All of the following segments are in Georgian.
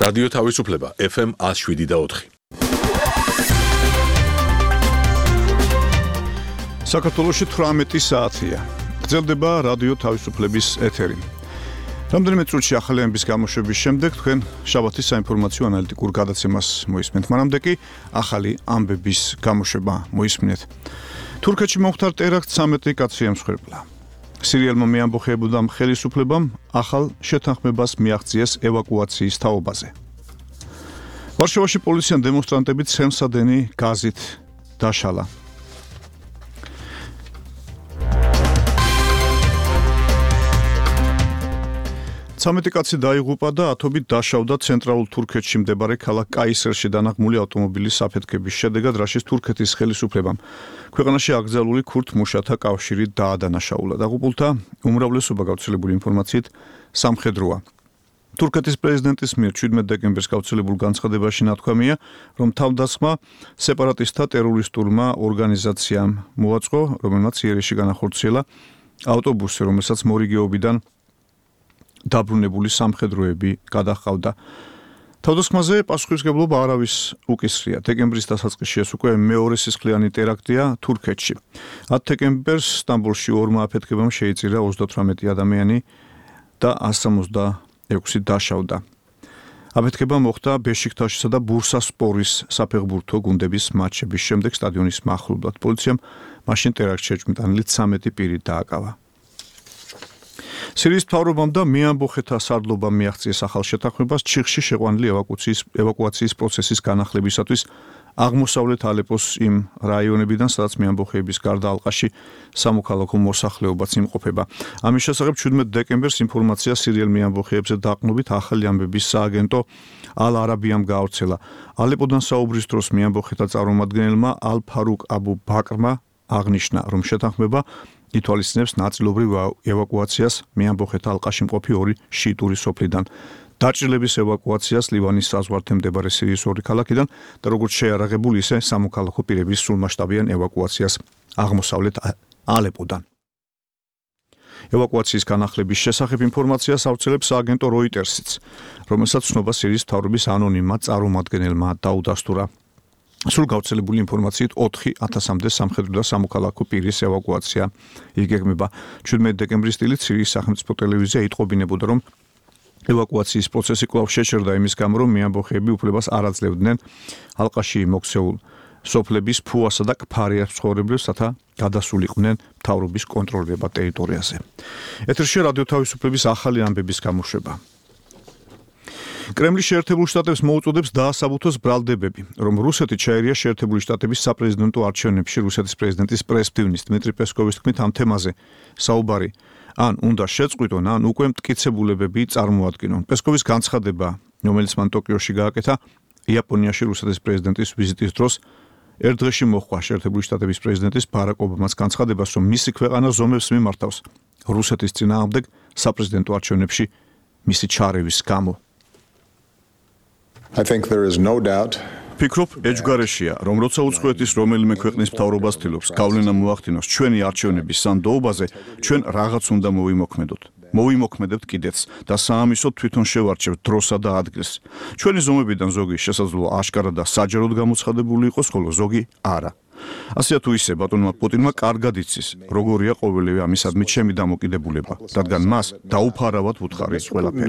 რადიო თავისუფლება FM 107.4. საქართველოში 18 საათია. გრძელდება რადიო თავისუფლების ეთერი. რამდენიმე წუთში ახალების გამოშვების შემდეგ თქვენ შაბათის საინფორმაციო ანალიტიკურ გადაცემას მოისმენთ. მანამდე კი ახალი ამბების გამოშვება მოისმენთ. თურქეთში მომხდარ ტერაქტს 13 კაცი ემსხვერპლა. სირიელმა მეამბოხებულმა ხელისუფლებამ ახალ შეთანხმებას მიაღწიეს ევაკუაციის თაობაზე. ვარშავაში პოლიციამ დემონსტრანტებით ცემსადენი გაზით დაშალა. 13 კაცი დაიღუპა და ათობით დაშავდა ცენტრალურ თურქეთში მდებარე ქალაქ კაისერში დანაღმული ავტომობილის საფეთქების შედეგად, რაშიც თურქეთის ხელისუფლებამ ქვეყანაში აკრძალული ქურთ მუშათა კავშირი დაადანაშაულა. დაღუპულთა უმრავლესობა გავრცელებული ინფორმაციით სამხედროა. თურქეთის პრეზიდენტის მიერ 17 დეკემბერს გავრცელებულ განცხადებაში ნათქვამია, რომ თავდასხმა სეპარატისტთა ტერორისტულმა ორგანიზაციამ მოაწყო, რომელმაც იერეში განახორციელა ავტობუსი, რომელსაც მორიგეობიდან დაბრუნებული სამხედროები გადაჰყავდა. თავდასხმაზე პასუხისმგებლობა არავის უკისრია. დეკემბრის დასაწყისში ეს უკვე მეორე სისხლიანი ტერაქტია თურქეთში. 10 დეკემბერს სტამბოლში ორმა აფეთქებამ შეიწირა 38 ადამიანი და 166 დაშავდა. აფეთქება მოხდა ბეშიქტაშისა და ბურსასპორის საფეხბურთო გუნდების მატჩების შემდეგ სტადიონის მახლობლად. პოლიციამ მაშინ ტერაქტში შეჭმიტანილი 13 პირი დააკავა. სირიის მთავრობამ და მეამბოხეთა სარდლობამ მიაღწიეს ახალ შეთანხმებას ჩიხში შეყვანილი ევაკუაციის პროცესის განახლებისათვის აღმოსავლეთ ალეპოს იმ რაიონებიდან, სადაც მეამბოხეების გარდა ალყაში სამოქალაქო მოსახლეობაც იმყოფება. ამის შესახებ 17 დეკემბერს ინფორმაცია სირიელ მეამბოხეებზე დაყრდნობით ახალი ამბების სააგენტო ალ-არაბიამ გაავრცელა. ალეპოდან საუბრის დროს მეამბოხეთა წარმომადგენელმა ალ-ფარუკ აბუ ბაკრმა აღნიშნა, რომ შეთანხმება ითვალისწინებს ნაწილობრივ ევაკუაციას მეამბოხეთა ალყაში მყოფი ორი შიიტური სოფლიდან, დაჭრილების ევაკუაციას ლივანის საზღვართან მდებარე სირიის ორი ქალაქიდან და როგორც შეიარაღებული, ისე სამოქალაქო პირების სრულმასშტაბიან ევაკუაციას აღმოსავლეთ ალეპოდან. ევაკუაციის განახლების შესახებ ინფორმაციას ავრცელებს სააგენტო როიტერსიც, რომელსაც ცნობა სირიის მთავრობის ანონიმმა წარმომადგენელმა დაუდასტურა. სულ გავრცელებული ინფორმაციით 4000-მდე სამხედრო და სამოქალაქო პირის ევაკუაცია იგეგმება. 17 დეკემბრის დილით სირიის სახელმწიფო ტელევიზია იტყობინებოდა, რომ ევაკუაციის პროცესი კვლავ შეჩერდა იმის გამო, რომ მეამბოხეები უფლებას არ აძლევდნენ ალყაში მოქცეულ სოფლების ფუასა და კფარიას ცხოვრებლებს, რათა გადასულიყვნენ მთავრობის კონტროლირებად ტერიტორიაზე. ეთერში რადიო თავისუფლების ახალი ამბების გამოშვება. კრემლი შეერთებულ შტატებს მოუწოდებს დაასაბუთოს ბრალდებები, რომ რუსეთი ჩაერია შეერთებული შტატების საპრეზიდენტო არჩევნებში. რუსეთის პრეზიდენტის პრესდივნის დმიტრი პესკოვის თქმით, ამ თემაზე საუბარი ან უნდა შეწყვიტონ, ან უკვე მტკიცებულებები წარმოადგინონ. პესკოვის განცხადება, რომელიც მან ტოკიოში გააკეთა იაპონიაში რუსეთის პრეზიდენტის ვიზიტის დროს, ერთ დღეში მოჰყვა შეერთებული შტატების პრეზიდენტის ბარაკ ობამას განცხადებას, რომ მისი ქვეყანა ზომებს მიმართავს რუსეთის წინააღმდეგ საპრეზიდენტო არჩევნებში მისი ჩარევის გამო. I think there is no doubt. ფიქრობ, ეჯგარეშია, რომ როცა უცხოეთის რომელიმე ქვეყნის მთავრობას თილობს გავლენა მოახდინოს ჩვენი არჩევნების სანდოობაზე, ჩვენ რაღაც უნდა მოვიმოქმედებთ კიდეც და საამისოდ თვითონ შევარჩევთ დროსა და ადგილს. ჩვენი ზომებიდან ზოგი შესაძლოა აშკარად და საჯაროდ გამოცხადებული იყოს, ხოლო ზოგი არა. ასე თუ ისე ბატონმა პუტინმა კარგად იცის, როგორია ყოველივე ამისადმი ჩემი დამოკიდებულება, რადგან მას დაუფარავად ვუთხარი ყველაფერი.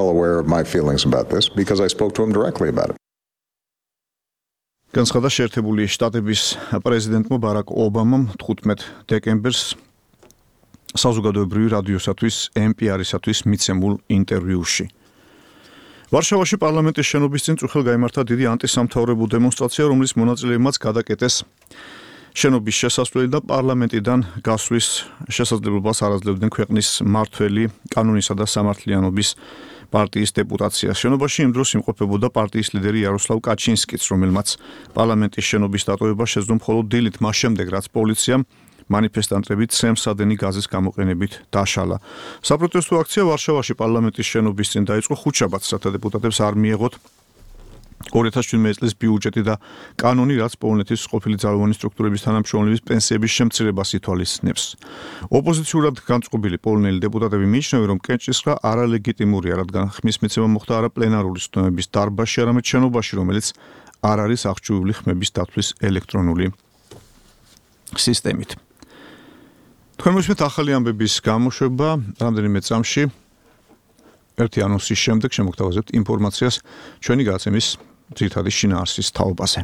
განცხადა შეერთებული შტატების პრეზიდენტმა ბარაკ ობამამ 15 დეკემბერს საზოგადოებრივი რადიოსათვის NPR-ისათვის მიცემულ ინტერვიუში. ვარშავაში პარლამენტის შენობის წინ წუხელ გაიმართა დიდი ანტისამთავრებო დემონსტრაცია, რომლის მონაწილეებმაც გადაკეტეს შენობის შესასვლელი და პარლამენტიდან გასვლის შესაძლებლობას არ აძლევდნენ ქვეყნის მმართველი კანონისა და სამართლიანობის პარტიის დეპუტაცია. შენობაში იმ დროს იმყოფებოდა პარტიის ლიდერი იაროსლავ კაჩინსკიც, რომელმაც პარლამენტის შენობის დატოვება შეძლო მხოლოდ დილით, მას შემდეგ, რაც პოლიციამ მანიფესტანტები ცემსადენი გაზის გამოყენებით დაშალა. საპროტესტო აქცია ვარშავაში პარლამენტის შენობის წინ დაიწყო ხუთშაბათს, რათა დეპუტატებს არ მიეღოთ 2017 წლის ბიუჯეტი და კანონი, რაც პოლონეთის ყოფილი ძალოვანი სტრუქტურების თანამშრომლების პენსიების შემცირებას ითვალისწინებს. ოპოზიციურად განწყობილი პოლონელი დეპუტატები მიიჩნევენ, რომ კენჭისყრა არალეგიტიმურია, რადგან ხმის მიცემა მოხდა არა პლენარული სხდომების დარბაზში, არამედ შენობაში, რომელიც არ არის აღჭურვილი ხმების დათვლის ელექტრონული სისტემით. თქვენ მოსმენთ ახალი ამბების გამოშვება რამდენიმე წამში. ერთი ანონსის შემდეგ შემოგთავაზებთ ინფორმაციას ჩვენი გადაცემის ძირითადი შინაარსის თაობაზე.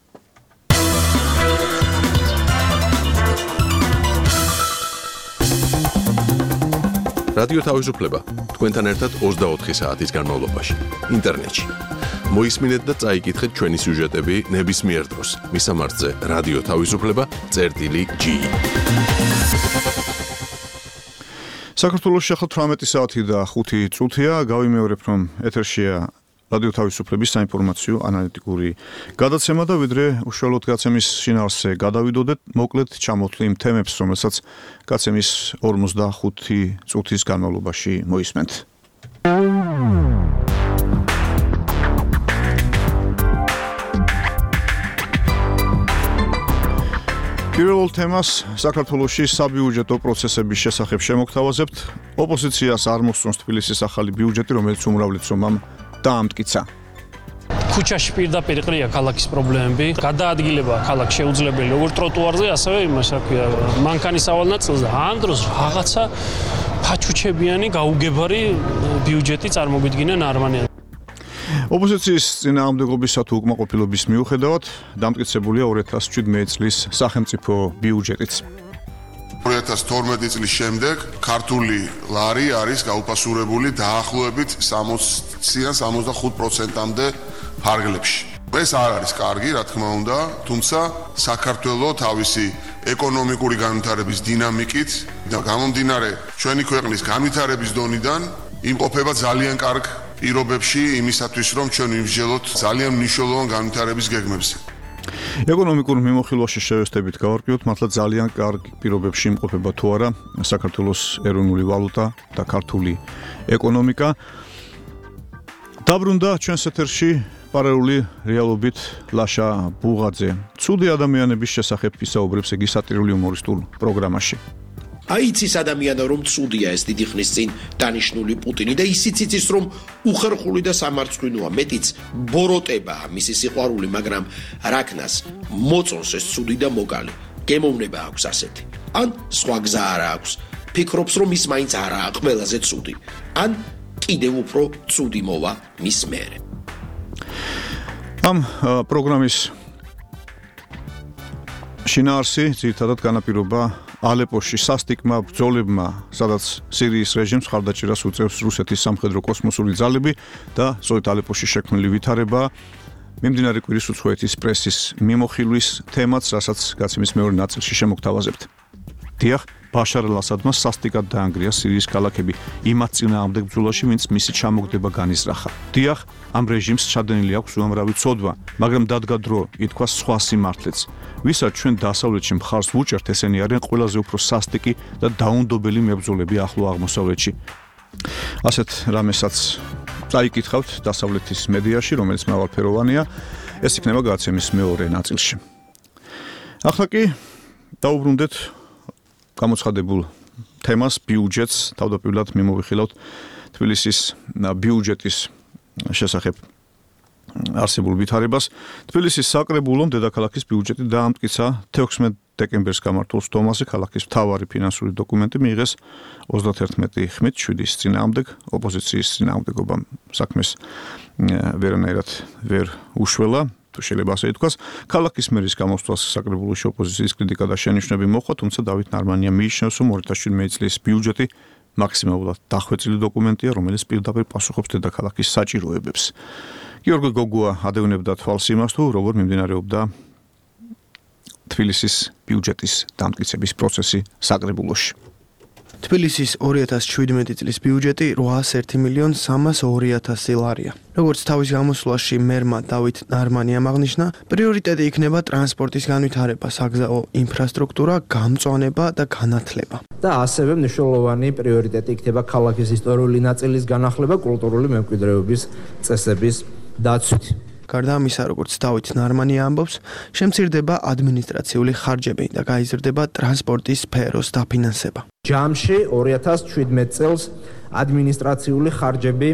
რადიო თავისუფლება თქვენთან ერთად 24 საათის განმავლობაში ინტერნეტში. მოისმინეთ და წაიკითხეთ ჩვენი სიუჟეტები ნებისმიერ დროს. მისამართზე რადიო თავისუფლება.ge. საქართველოში ახლა 18 საათი და 5 წუთია. გავიმეორებ, რომ ეთერშია რადიო თავისუფლების საინფორმაციო ანალიტიკური გადაცემა და ვიდრე უშუალოდ გაცემის შინაარსზე გადავიდოდეთ, მოკლედ ჩამოთვლი იმ თემებს, რომელსაც გაცემის 45 წუთის განმავლობაში მოისმენთ. პირველ თემას საქართველოში საბიუჯეტო პროცესების შესახებ შემოგთავაზებთ. ოპოზიციას არ მოსწონს თბილისის ახალი ბიუჯეტი, რომელიც უმრავლეს წრომამ დაამტკიცა. ქუჩაში პირდაპირ ყრია ქალაქის პრობლემები, გადაადგილება ქალაქ შეუძლებელი როგორც ტროტუარზე, ასევე იმას რა ქვია, მანქანის ავალ ნაწილს და ამ დროს რაღაცა ფაჩუჩებიანი გაუგებარი ბიუჯეტი წარმოგვიდგინა ნარმანია. ოპოზიციის წინააღმდეგობისა თუ უკმაყოფილების მიუხედავად დამტკიცებულია 2017 წლის სახელმწიფო ბიუჯეტიც. 2012 წლის შემდეგ ქართული ლარი არის გაუფასურებული დაახლოებით 60-დან 65%-მდე ფარგლებში. ეს არ არის კარგი, რა თქმა უნდა, თუმცა საქართველოს თავისი ეკონომიკური განვითარების დინამიკით და გამომდინარე ჩვენი ქვეყნის განვითარების დონიდან იმყოფება ძალიან კარგ პირობებში იმისათვის, რომ ჩვენ ვიმსჯელოთ ძალიან მნიშვნელოვან განვითარების გეგმებზე. ეკონომიკურ მიმოხილვაში შევესწრებით გავარკვიოთ, მართლა ძალიან კარგ პირობებში იმყოფება თუ არა საქართველოს ეროვნული ვალუტა და ქართული ეკონომიკა. დაბრუნდა ჩვენს ეთერში პარალელური რეალობით ლაშა ბუღაძე. ცუდი ადამიანების შესახებ ისაუბრებს იგი სატირული უმორისტულ პროგრამაში. აიცის ადამიანო, რომ ცუდია ეს დიდი ხნის წინ დანიშნული პუტინი და ისიც იცის, რომ უხერხული და სამარცხვინოა, მეტიც ბოროტებაა მისი სიყვარული, მაგრამ რაკნას მოწონს ეს ცუდი და მოგალი. გემოვნება აქვს ასეთი. ან სხვა გზა არა აქვს. ფიქრობს, რომ ის მაინც არაა ყველაზე ცუდი. ან კიდევ უფრო ცუდი მოვა მის მერე. ამ პროგრამის შინაარსი ძირითადად განაპირობა ალეპოში სასტიკმა ბრძოლებმა, სადაც სირიის რეჟიმს ხარდაჭერას უწევს რუსეთის სამხედრო კოსმოსური ძალები და სწორედ ალეპოში შექმნილი ვითარება მიმდინარე კვირის უცხოეთის პრესის მიმოხილვის თემაც, რასაც გაცემის მეორე ნაწილში შემოგთავაზებთ. დიახ, ბაშარ ალ-ასადმა სასტიკად დაანგრია სირიის ქალაქები იმათ წინააღმდეგ ბრძოლაში, ვინც მისი ჩამოგდება განიზრახა. დიახ, ამ რეჟიმს ჩადენილი აქვს უამრავი ცოდვა, მაგრამ დადგა დრო ითქვა სხვა სიმართლეც. ვისაც ჩვენ დასავლეთში მხარს ვუჭერთ, ესენი არიან ყველაზე უფრო სასტიკი და დაუნდობელი მებრძოლები ახლო აღმოსავლეთში. ასეთ რამესაც წაიკითხავთ დასავლეთის მედიაში, რომელიც მრავალფეროვანია. ეს იქნება გადაცემის მეორე ნაწილში. ახლა კი დაუბრუნდეთ გამოცხადებულ თემას, ბიუჯეტს, თავდაპირველად მიმოვიხილავთ თბილისის ბიუჯეტის შესახებ არსებულ ვითარებას. თბილისის საკრებულომ დედაქალაქის ბიუჯეტი დაამტკიცა 16 დეკემბერს გამართულ სხდომაზე. ქალაქის მთავარი ფინანსური დოკუმენტი მიიღეს 31 ხმით 7-ის წინააღმდეგ. ოპოზიციის წინააღმდეგობამ საქმეს ვერანაირად ვერ უშველა, თუ შეიძლება ასე ითქვას. ქალაქის მერის გამოსვლას საკრებულოში ოპოზიციის კრიტიკა და შენიშვნები მოხდა, თუმცა დავით ნარმანია მიიჩნევს, რომ 2017 წლის ბიუჯეტი მაქსიმალურად დახვეწილი დოკუმენტია, რომელიც პირდაპირ პასუხობს დედაქალაქის საჭიროებებს. გიორგი გოგუა ადევნებდა თვალს იმას, თუ როგორ მიმდინარეობდა თბილისის ბიუჯეტის დამტკიცების პროცესი საკრებულოში. თბილისის 2017 წლის ბიუჯეტი 801.302.000 ლარია. როგორც თავის გამოსვლაში მერმა დავით ნარმანიამ აღნიშნა, პრიორიტეტი იქნება ტრანსპორტის განვითარება, საგზაო ინფრასტრუქტურა, გამწვანება და განათლება. და ასევე მნიშვნელოვანი პრიორიტეტი იქნება ქალაქის ისტორიული ნაწილის განახლება, კულტურული მემკვიდრეობის წესების დაცვით. გარდა ამისა, როგორც დავით ნარმანი ამბობს, შემცირდება ადმინისტრაციული ხარჯები და გაიზრდება ტრანსპორტის სფეროს დაფინანსება. ჯამში 2017 წელს ადმინისტრაციული ხარჯები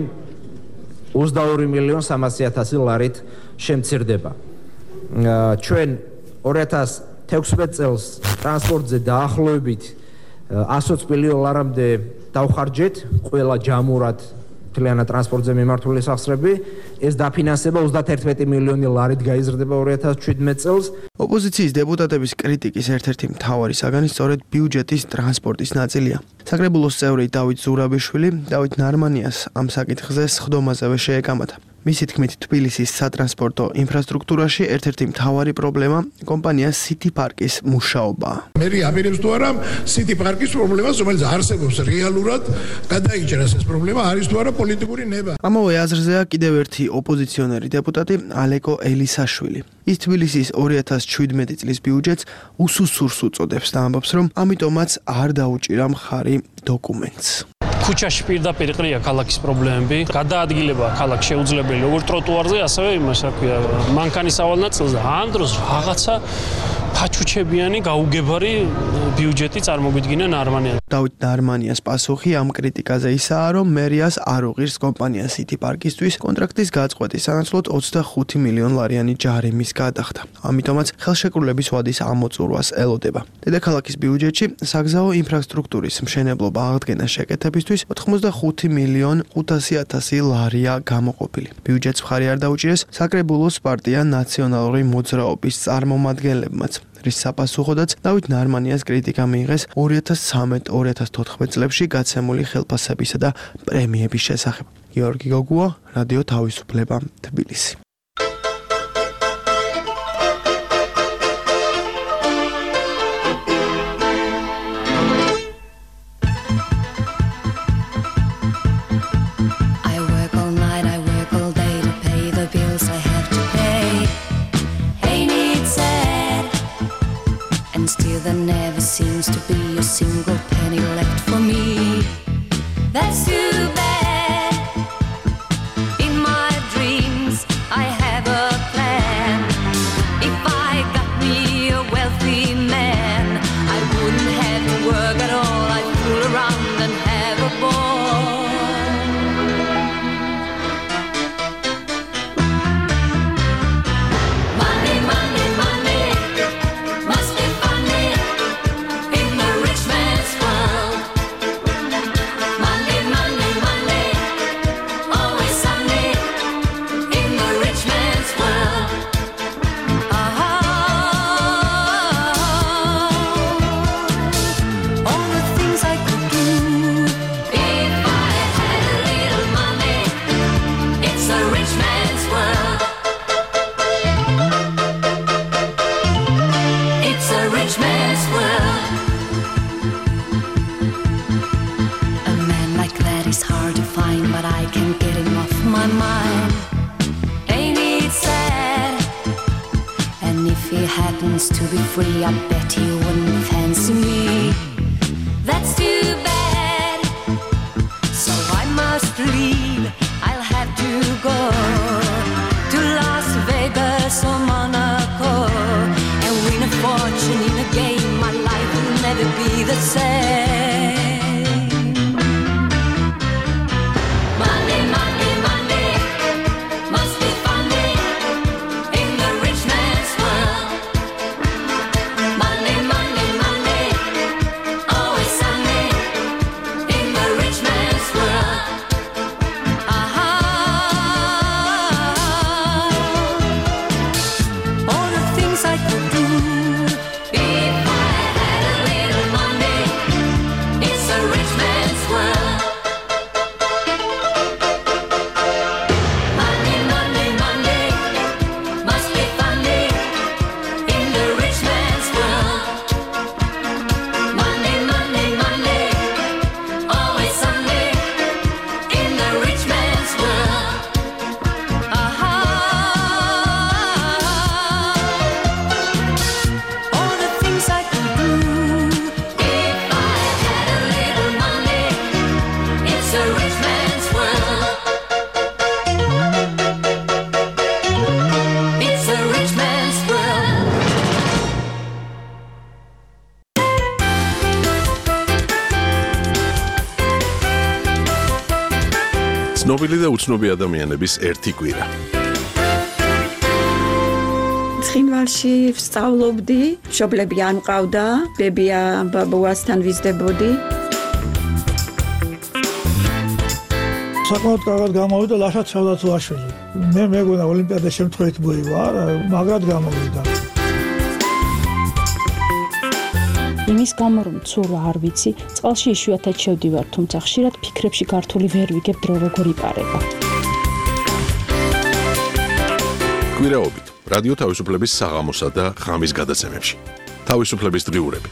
22.300.000 ლარით შემცირდება. ჩვენ 2016 წელს ტრანსპორტზე დაახლოებით 120 მილიონ ლარამდე დავხარჯეთ ყველა ჯამურად მთლიანად ტრანსპორტზე მიმართული სახსრები, ეს დაფინანსება 31 მილიონი ლარით გაიზრდება 2017 წელს. ოპოზიციის დეპუტატების კრიტიკის ერთ-ერთი მთავარი საგანი სწორედ ბიუჯეტის ტრანსპორტის ნაწილია. საკრებულოს წევრი დავით ზურაბიშვილი დავით ნარმანიას ამ საკითხზე სხდომაზევე შეეკამათა. მისი თქმით, თბილისის სატრანსპორტო ინფრასტრუქტურაში ერთ-ერთი მთავარი პრობლემა კომპანია City Park-ის მუშაობაა. მე აპირებს თუ არა City Park-ის პრობლემას, რომელიც არსებობს რეალურად, გადაიჭერას ეს პრობლემა არის თუ არა პოლიტიკური ნება. ამავე აზრზეა კიდევ ერთი ოპოზიციონერი დეპუტატი ალეკო ელისაშვილი. ის თბილისის 2017 წლის ბიუჯეტს უსუსურს უწოდებს და ამბობს, რომ ამიტომაც არ დაუჭირა მხარი დოკუმენტს. ქუჩაში პირდაპირ ყრია ქალაქის პრობლემები, გადაადგილება ქალაქ შეუძლებელი როგორც ტროტუარზე, ასევე იმას, რა ქვია, მანქანის ავალ ნაწილზე. ამ დროს რაღაცა ფაჩუჩებიანი, გაუგებარი ბიუჯეტი წარმოგვიდგინა ნარმანიას. დავით ნარმანიას პასუხი ამ კრიტიკაზე ისაა, რომ მერიას არ უღირს კომპანია City Park-ისთვის კონტრაქტის გაწყვეტის სანაცვლოდ 25 მილიონ ლარიანი ჯარიმის გადახდა. ამიტომაც ხელშეკრულების ვადის ამოწურვას ელოდება. დედაქალაქის ბიუჯეტში საგზაო ინფრასტრუქტურის მშენებლობა აღდგენა შეკეთებისთვის 85 მილიონ 500.000 ლარია გამოყოფილი. ბიუჯეტს მხარი არ დაუჭირეს საკრებულოს პარტია ნაციონალური მოძრაობის წარმომადგენლებმაც. რის საპასუხოდაც დავით ნარმანიას კრიტიკა მიიღეს 2013-2014 წლებში გაცემული ხელფასებისა და პრემიების შესახებ. გიორგი გოგუა, რადიო თავისუფლება, თბილისი. There never seems to be a single penny left for me. That's too bad. In my dreams, I have a plan. If I got me a wealthy man, I wouldn't have to work at all. I'd fool around and have a ball. Money, money, money. Must be funny. To be free, I bet he wouldn't fancy me. That's too bad. So I must leave. I'll have to go to Las Vegas or Monaco and win a fortune in a game. My life will never be the same. Money, money, money. Must be funny in the rich man's world. Money, money, money, always sunny in the rich man's world. All the things I could do if I had a little money. ცნობილი და უცნობი ადამიანების ერთი კვირა. ცხინვალში ვსწავლობდი, მშობლები არ მყავდა, ბებია ბაბუასთან ვიზრდებოდი. საკმაოდ კარგად გამოვიდა ლაშა ცალათუაშვილი. მე მეგონა ოლიმპიადა შემთხვევით მოივა, მაგრად გამოვიდა. იმის გამო რომ ცურვა არ ვიცი, წყალში იშვიათად შევდივარ, თუმცა ხშირად ფიქრებში გართული ვერ ვიგებ დრო როგორ იპარება. კვირაობით რადიო თავისუფლების საღამოსა და ღამის გადაცემებში. თავისუფლების დღიურები.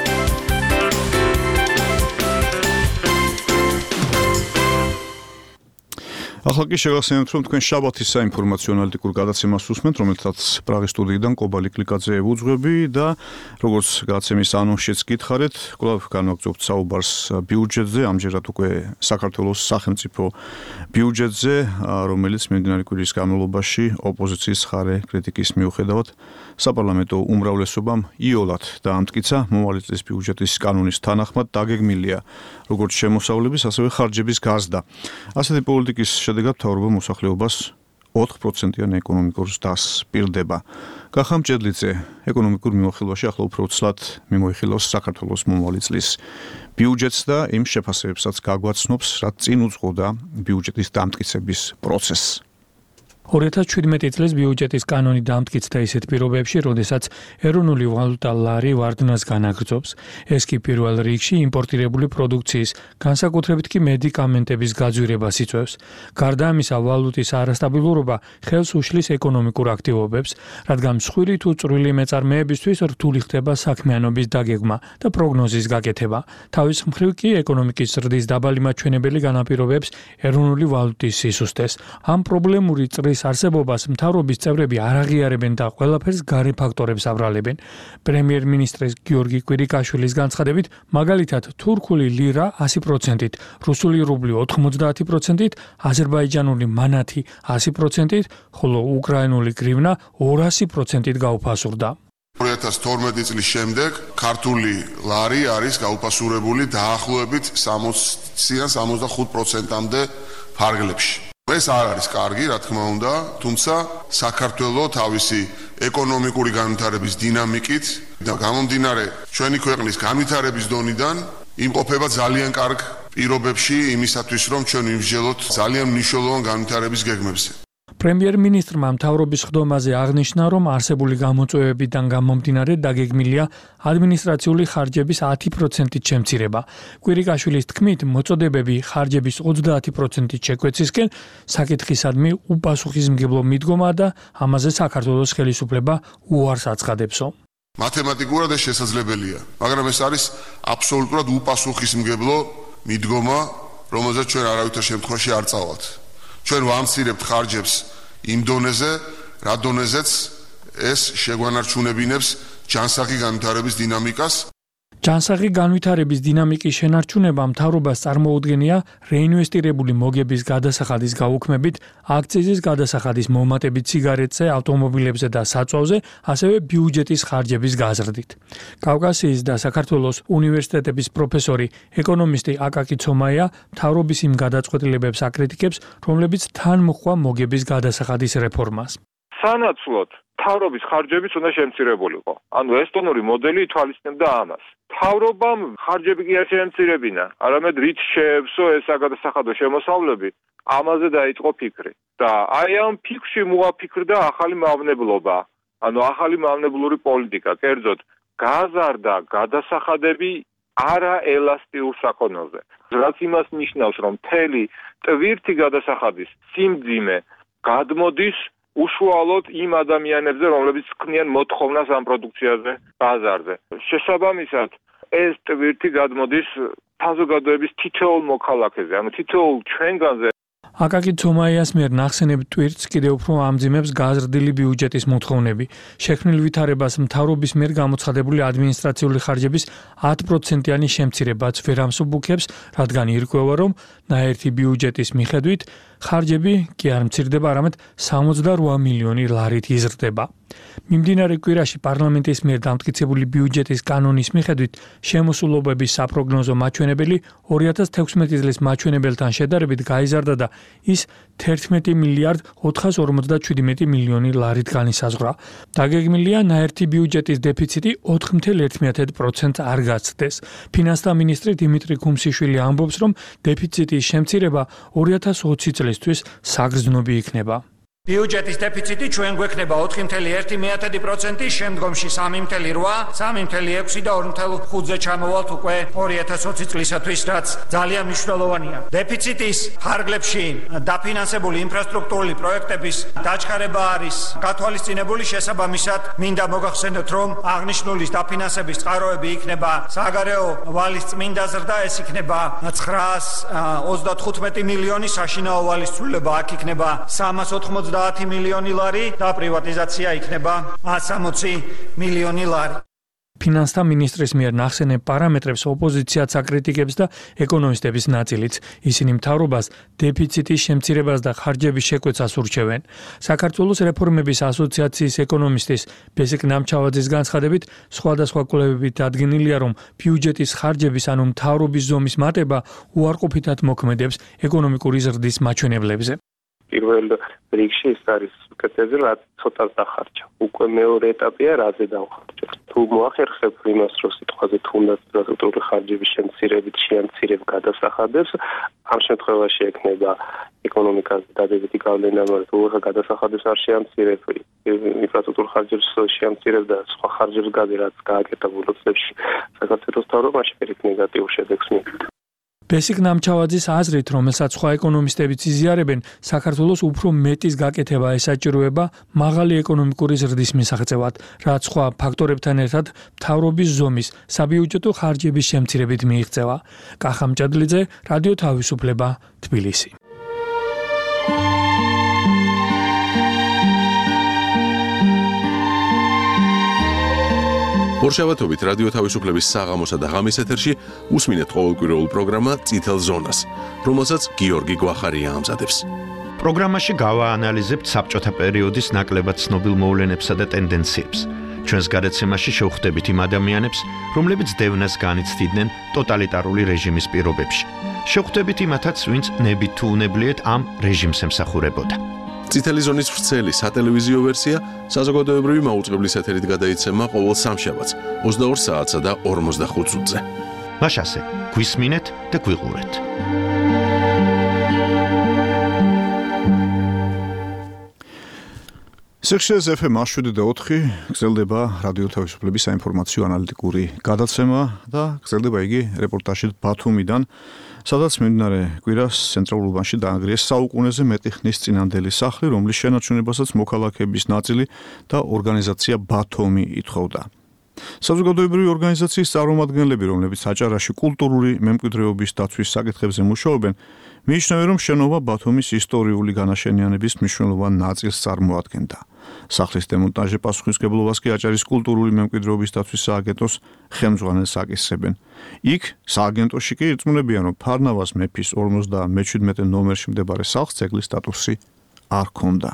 ახლა კი შეგახსენებთ, რომ თქვენ შაბათის საინფორმაციო ანალიტიკურ გადაცემას უსმენთ, რომელთაც პრაღის სტუდიიდან კობალი კლიკაძე ევუძღვები და როგორც გადაცემის ანონსშიც გითხარით, კვლავ განვაგრძობთ საუბარს ბიუჯეტზე, ამჯერად უკვე საქართველოს სახელმწიფო ბიუჯეტზე, რომელიც მიმდინარე კვირის განმავლობაში ოპოზიციის მხარე კრიტიკის მიუხედავად საპარლამენტო უმრავლესობამ იოლად დაამტკიცა მომავალი წლის ბიუჯეტის კანონის თანახმად დაგეგმილია როგორც შემოსავლების, ასევე ხარჯების გაზრდა. ასეთი პოლიტიკის შედეგად მთავრობა მოსახლეობას 4%-იან ეკონომიკურ ზრდას პირდება. გახამ ჭედლიძე ეკონომიკურ მიმოხილვაში ახლა უფრო ცლად მიმოიხილავს საქართველოს მომავალი წლის ბიუჯეტს და იმ შეფასებებსაც გაგვაცნობს, რაც წინ უძღოდა ბიუჯეტის დამტკიცების პროცესს. 2017 წლის ბიუჯეტის კანონი დამტკიცდა ისეთ პირობებში, როდესაც ეროვნული ვალუტა ლარი ვარდნას განაგრძობს. ეს კი პირველ რიგში იმპორტირებული პროდუქციის, განსაკუთრებით კი მედიკამენტების გაძვირებას იწვევს. გარდა ამისა, ვალუტის არასტაბილურობა ხელს უშლის ეკონომიკურ აქტივობებს, რადგან მსხვილი თუ წვრილი მეწარმეებისთვის რთული ხდება საქმიანობის დაგეგმა და პროგნოზის გაკეთება. თავის მხრივ კი ეკონომიკის ზრდის დაბალი მაჩვენებელი განაპირობებს ეროვნული ვალუტის სისუსტეს. ამ პრობლემური წრის არსებობას მთავრობის წევრები არ აღიარებენ და ყველაფერს გარე ფაქტორებს აბრალებენ. პრემიერ-მინისტრის გიორგი კვირიკაშვილის განცხადებით, მაგალითად, თურქული ლირა 100%-ით, რუსული რუბლი 90%-ით, აზერბაიჯანული მანათი 100%-ით, ხოლო უკრაინული გრივნა 200%-ით გაუფასურდა. 2012 წლის შემდეგ ქართული ლარი არის გაუფასურებული დაახლოებით 60-დან 75%-მდე ფარგლებში. ეს არ არის კარგი, რა თქმა უნდა, თუმცა საქართველოს თავისი ეკონომიკური განვითარების დინამიკით და გამომდინარე ჩვენი ქვეყნის განვითარების დონიდან იმყოფება ძალიან კარგ პირობებში იმისათვის, რომ ჩვენ ვიმსჯელოთ ძალიან მნიშვნელოვან განვითარების გეგმებზე. პრემიერ-მინისტრმა მთავრობის ხდომაზე აღნიშნა, რომ არსებული გამოწვევებიდან გამომდინარე დაგეგმილია ადმინისტრაციული ხარჯების 10%-ით შემცირება. კვირიკაშვილის თქმით, მოწოდებები ხარჯების 30%-ით შეკვეცისკენ საკითხისადმი უპასუხისმგებლო მიდგომა და ამაზე საქართველოს ხელისუფლება უარს აცხადებსო. მათემატიკურად ეს შესაძლებელია, მაგრამ ეს არის აბსოლუტურად უპასუხისმგებლო მიდგომა, რომელზეც ჩვენ არავითარ შემთხვევაში არ წავალთ. ჩვენ ვამცირებთ ხარჯებს იმ დონეზე, რა დონეზეც ეს შეგვანარჩუნებინებს ჯანსაღი განვითარების დინამიკას. ჯანსაღი განვითარების დინამიკის შენარჩუნება მთავრობას წარმოუდგენია რეინვესტირებული მოგების გადასახადის გაუქმებით, აქციზის გადასახადის მომატებით სიგარეტზე, ავტომობილებზე და საწვავზე, ასევე ბიუჯეტის ხარჯების გაზრდით. კავკასიის და საქართველოს უნივერსიტეტების პროფესორი, ეკონომისტი აკაკი ცომაია მთავრობის იმ გადაწყვეტილებებს აკრიტიკებს, რომლებიც თან მოჰყვა მოგების გადასახადის რეფორმას. სანაცვლოდ მთავრობის ხარჯებიც უნდა შემცირებულიყო. ანუ ესტონური მოდელი ითვალისწინებდა ამას. მთავრობამ ხარჯები კი არ შეემცირებინა, არამედ რით შეეվსო ეს საგადასახადო შემოსავლები, ამაზე დაიწყო ფიქრი. და აი ამ ფიქრში მოაფიქრდა ახალი მავნებლობა, ანუ ახალი მავნებლური პოლიტიკა, კერძოდ გაზარდა გადასახადები არაელასტიურ საქონელზე. რაც იმას ნიშნავს, რომ მთელი ტვირთი გადასახადის სიმძიმე გადმოდის უშუალოდ იმ ადამიანებზე, რომლებიც ქმნიან მოთხოვნას ამ პროდუქციაზე ბაზარზე. შესაბამისად, ეს ტვირთი გადმოდის საზოგადოების თითოეულ მოქალაქეზე, ანუ თითოეულ ჩვენგანზე. აკაკი ცომაიას მიერ ნახსენებ ტვირთს კიდევ უფრო ამძიმებს გაზრდილი ბიუჯეტის მოთხოვნები. შექმნილ ვითარებას მთავრობის მიერ გამოცხადებული ადმინისტრაციული ხარჯების 10%-იანი შემცირებაც ვერ ამსუბუქებს, რადგან ირკვევა, რომ ნაერთი ბიუჯეტის მიხედვით ხარჯები კი არ მცირდება, არამედ 68 მილიონი ლარით იზრდება. მიმდინარე კვირაში პარლამენტის მიერ დამტკიცებული ბიუჯეტის კანონის მიხედვით შემოსულობების საპროგნოზო მაჩვენებელი 2016 წლის მაჩვენებელთან შედარებით გაიზარდა და ის 11 მილიარდ 457 მილიონი ლარით განისაზღვრა. დაგეგმილია ნაერთი ბიუჯეტის დეფიციტი 4,1% არ გაცდეს. ფინანსთა მინისტრი დიმიტრი ქუმსიშვილი ამბობს, რომ დეფიციტის შემცირება 2020 წლისთვის საგრძნობი იქნება. ბიუჯეტის დეფიციტი ჩვენ გვექნება 4,1%, შემდგომში 3,8, 3,6 და 2,5-ზე ჩამოვალთ უკვე 2020 წლისათვის, რაც ძალიან მნიშვნელოვანია. დეფიციტის ფარგლებში დაფინანსებული ინფრასტრუქტურული პროექტების დაჩქარება არის გათვალისწინებული, შესაბამისად მინდა მოგახსენოთ, რომ აღნიშნული დაფინანსების წყაროები იქნება საგარეო ვალის წმინდა ზრდა, ეს იქნება 935 მილიონი, საშინაო ვალის ცვლილება აქ იქნება 390 მილიონი ლარი და პრივატიზაცია იქნება 160 მილიონი ლარი. ფინანსთა მინისტრის მიერ ნახსენებ პარამეტრებს ოპოზიციაც აკრიტიკებს და ეკონომისტების ნაწილიც. ისინი მთავრობას დეფიციტის შემცირებას და ხარჯების შეკვეცას ურჩევენ. საქართველოს რეფორმების ასოციაციის ეკონომისტის ბესიკ ნამჩავაძის განცხადებით, სხვადასხვა კვლევებით დადგენილია, რომ ბიუჯეტის ხარჯების ანუ მთავრობის ზომის მატება უარყოფითად მოქმედებს ეკონომიკური ზრდის მაჩვენებლებზე. პირველ რიგში ის არის კეთილზე, რაც ცოტას დახარჯა. უკვე მეორე ეტაპია, რაზე დავხარჯა. თუ მოახერხებ იმას, რომ სიტყვაზე თუნდაც სტრუქტურული ხარჯების შემცირებით შეამცირებ გადასახადებს, ამ შემთხვევაში ექნება ეკონომიკას დადებითი გავლენა, მაგრამ თუ გადასახადებს არ შეამცირებ, ინფრასტრუქტურულ ხარჯებს შეამცირებ და სხვა ხარჯებს გადი, რაც გააკეთა ბოლო წლებში საქართველოს მთავრობაში პირიქით ნეგატიურ შედეგს მიიღებს. ბესიკ ნამჩავაძის აზრით, რომელსაც სხვა ეკონომისტებიც იზიარებენ, საქართველოს უფრო მეტის გაკეთება ესაჭიროება მაღალი ეკონომიკური ზრდის მისაღწევად, რაც სხვა ფაქტორებთან ერთად მთავრობის ზომის საბიუჯეტო ხარჯების შემცირებით მიიღწევა. კახა მჭადლიძე, რადიო თავისუფლება, თბილისი. ორშაბათობით რადიო თავისუფლების საღამოსა და ღამის ეთერში უსმინეთ ყოველკვირეულ პროგრამა წითელ ზონას, რომელსაც გიორგი გვახარია ამზადებს. პროგრამაში გავაანალიზებთ საბჭოთა პერიოდის ნაკლებად ცნობილ მოვლენებსა და ტენდენციებს. ჩვენს გადაცემაში შევხვდებით იმ ადამიანებს, რომლებიც დევნას განიცდიდნენ ტოტალიტარული რეჟიმის პირობებში. შევხვდებით იმათაც, ვინც ნებით თუ უნებლიეთ ამ რეჟიმს ემსახურებოდა. წითელი ზონის ვრცელი სატელევიზიო ვერსია საზოგადოებრივი მაუწყებლის ეთერით გადაიცემა ყოველ სამშაბათს 22 საათსა და 45 წუთზე. მაშასე, გვისმინეთ და გვიყურეთ. სექციაზე FM 107.4 გრძელდება რადიო თავისუფლების საინფორმაციო ანალიტიკური გადაცემა და გრძელდება იგი რეპორტაჟით ბათუმიდან, სადაც მიმდინარე კვირას ცენტრალურ უბანში დაანგრიეს საუკუნეზე მეტი ხნის წინანდელი სახლი, რომლის შენარჩუნებასაც მოქალაქეების ნაწილი და ორგანიზაცია ბათუმი ითხოვდა. საზოგადოებრივი ორგანიზაციის წარმომადგენლები, რომლებიც აჭარაში კულტურული მემკვიდრეობის დაცვის საკითხებზე მუშაობენ, მიიჩნევენ, რომ შენობა ბათუმის ისტორიული განაშენიანების მნიშვნელოვან ნაწილს წარმოადგენდა. სახლის დემონტაჟე პასუხისმგებლობას კი აჭარის კულტურული მემკვიდრეობის დაცვის სააგენტოს ხელმძღვანელს აკისრებენ. იქ სააგენტოში კი ირწმუნებიან, რომ ფარნავაზ მეფის 57 ნომერში მდებარე სახლს ძეგლის სტატუსი არ ჰქონდა.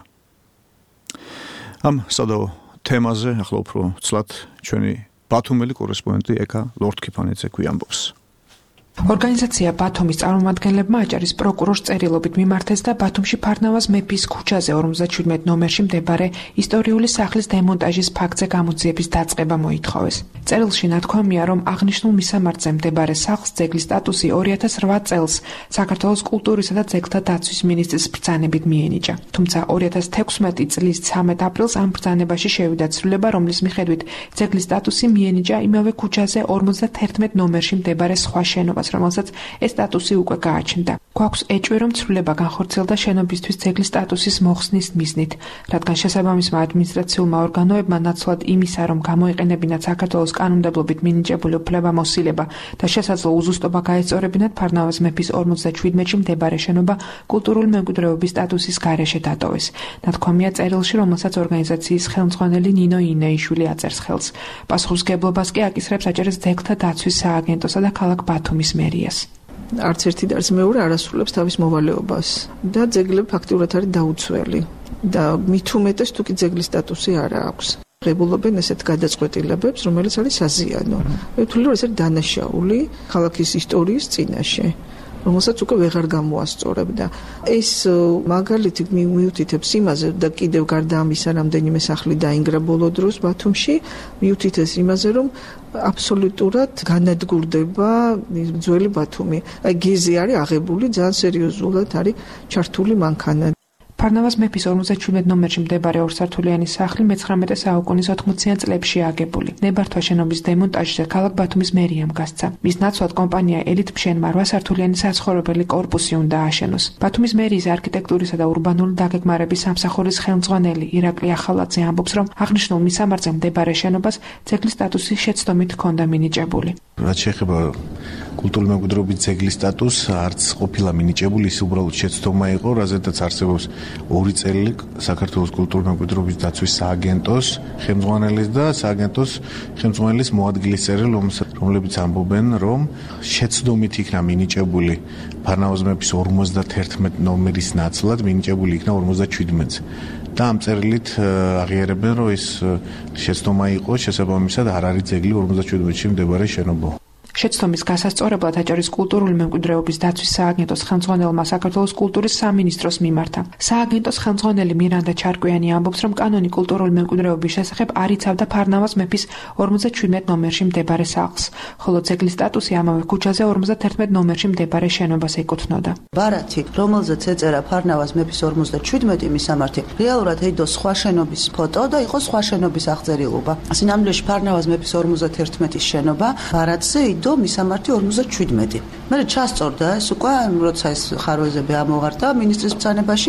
ამ სადავო თემაზე ახლა უფრო ცლად ჩვენი ბათუმელი კორესპონდენტი ეკა ლორდქიფანიძე გვიამბობს. ორგანიზაცია ბათუმის წარმომადგენლებმა აჭარის პროკურორს წერილობით მიმართეს და ბათუმში ფარნავაზ მეფის ქუჩაზე 57 ნომერში მდებარე ისტორიული სახლის დემონტაჟის ფაქტზე გამოძიების დაწყება მოითხოვეს. წერილში ნათქვამია, რომ აღნიშნულ მისამართზე მდებარე სახლს ძეგლის სტატუსი 2008 წელს საქართველოს კულტურისა და ძეგლთა დაცვის მინისტრის ბრძანებით მიენიჭა. თუმცა 2016 წლის 13 აპრილს ამ ბრძანებაში შევიდა ცვლილება, რომლის მიხედვით ძეგლის სტატუსი მიენიჭა იმავე ქუჩაზე 51 ნომერში მდებარე სხვა შენობას, რომელსაც ეს სტატუსი უკვე გააჩნდა. გვაქვს ეჭვი, რომ ცვლილება განხორციელდა შენობისთვის ძეგლის სტატუსის მოხსნის მიზნით, რადგან შესაბამისმა ადმინისტრაციულმა ორგანოებმა ნაცვლად იმისა, რომ გამოიყენებინათ საქართველოს კანონმდებლობით მინიჭებული უფლებამოსილება და შესაძლო უზუსტობა გაესწორებინათ ფარნავაზ მეფის 57-ში მდებარე შენობა კულტურული მემკვიდრეობის სტატუსის გარეშე დატოვეს. ნათქვამია წერილში, რომელსაც ორგანიზაციის ხელმძღვანელი ნინო ინეიშვილი აწერს ხელს. პასუხისმგებლობას კი აკისრებს აჭარის ძეგლთა დაცვის სააგენტოსა და ქალაქ ბათუმის მერიას. არც ერთი და არც მეორე არ ასრულებს თავის მოვალეობას და ძეგლი ფაქტიურად არის დაუცველი და მით უმეტეს თუ კი ძეგლის სტატუსი არ აქვს. ღებულობენ ესეთ გადაწყვეტილებებს, რომელიც არის საზიანო. მე ვთვლი, რომ ეს არის დანაშაული ქალაქის ისტორიის წინაშე, რომელსაც უკვე ვეღარ გამოასწორებ და ეს მაგალითი მიუთითებს იმაზე და კიდევ გარდა ამისა რამდენიმე სახლი დაინგრა ბოლო დროს ბათუმში, მიუთითებს იმაზე, რომ აბსოლუტურად განადგურდება ძველი ბათუმი. აი გეზი არის აღებული, ძალიან სერიოზულად არის ჩართული მანქანა. ფარნავაზ მეფის 57 ნომერში მდებარე ორსართულიანი სახლი მე-19 საუკუნის 80-იან წლებში აგებული. ნებართვა შენობის დემონტაჟზე ქალაქ ბათუმის მერიამ გასცა. მის ნაცვლად კომპანია ელიტ-მშენმა 8 სართულიანი საცხოვრებელი კორპუსი უნდა ააშენოს. ბათუმის მერიის არქიტექტურისა და ურბანული დაგეგმარების სამსახურის ხელმძღვანელი ირაკლი ახალაძე ამბობს, რომ აღნიშნულ მისამართზე მდებარე შენობას ძეგლის სტატუსი შეცდომით ჰქონდა მინიჭებული. რაც შეეხება კულტურული მემკვიდრეობის ძეგლის სტატუსს, არც ყოფილა მინიჭებული, ის უბრალოდ შეცდომა იყო, რაზედაც არსებობს 2 წელი საქართველოს კულტურული მემკვიდრეობის დაცვის სააგენტოს ხელმძღვანელის და სააგენტოს ხელმძღვანელის მოადგილის წერილი, რომლებიც ამბობენ, რომ შეცდომით იქნა მინიჭებული ფარნავაზ მეფის 51 ნომერის ნაცვლად, მინიჭებული იქნა 57-ზე. და ამ წერილით აღიარებენ, რომ ეს შეცდომა იყო, შესაბამისად არ არის ძეგლი 57-ში მდებარე შენობა. შეცდომის გასასწორებლად აჭარის კულტურული მემკვიდრეობის დაცვის სააგენტოს ხელმძღვანელმა საქართველოს კულტურის სამინისტროს მიმართა. სააგენტოს ხელმძღვანელი მირანდა ჩარკვიანი ამბობს, რომ კანონი კულტურული მემკვიდრეობის შესახებ არ იცავდა ფარნავაზ მეფის 57 ნომერში მდებარე სახლს, ხოლო ძეგლის სტატუსი ამავე ქუჩაზე 51 ნომერში მდებარე შენობას ეკუთვნოდა. ბარათი, რომელზეც ეწერა ფარნავაზ მეფის 57 მისამართი, რეალურად ეიდო სხვა შენობის ფოტო და იყო სხვა შენობის აღწერილობა. სინამდვილეში ფარნავაზ მეფის 51 შენობა ბარათზე მისამართი 57. მე ჩასწორდა ეს უკვე, როცა ეს ხარვეზები ამოვარდა მინისტრის ბრძანებაში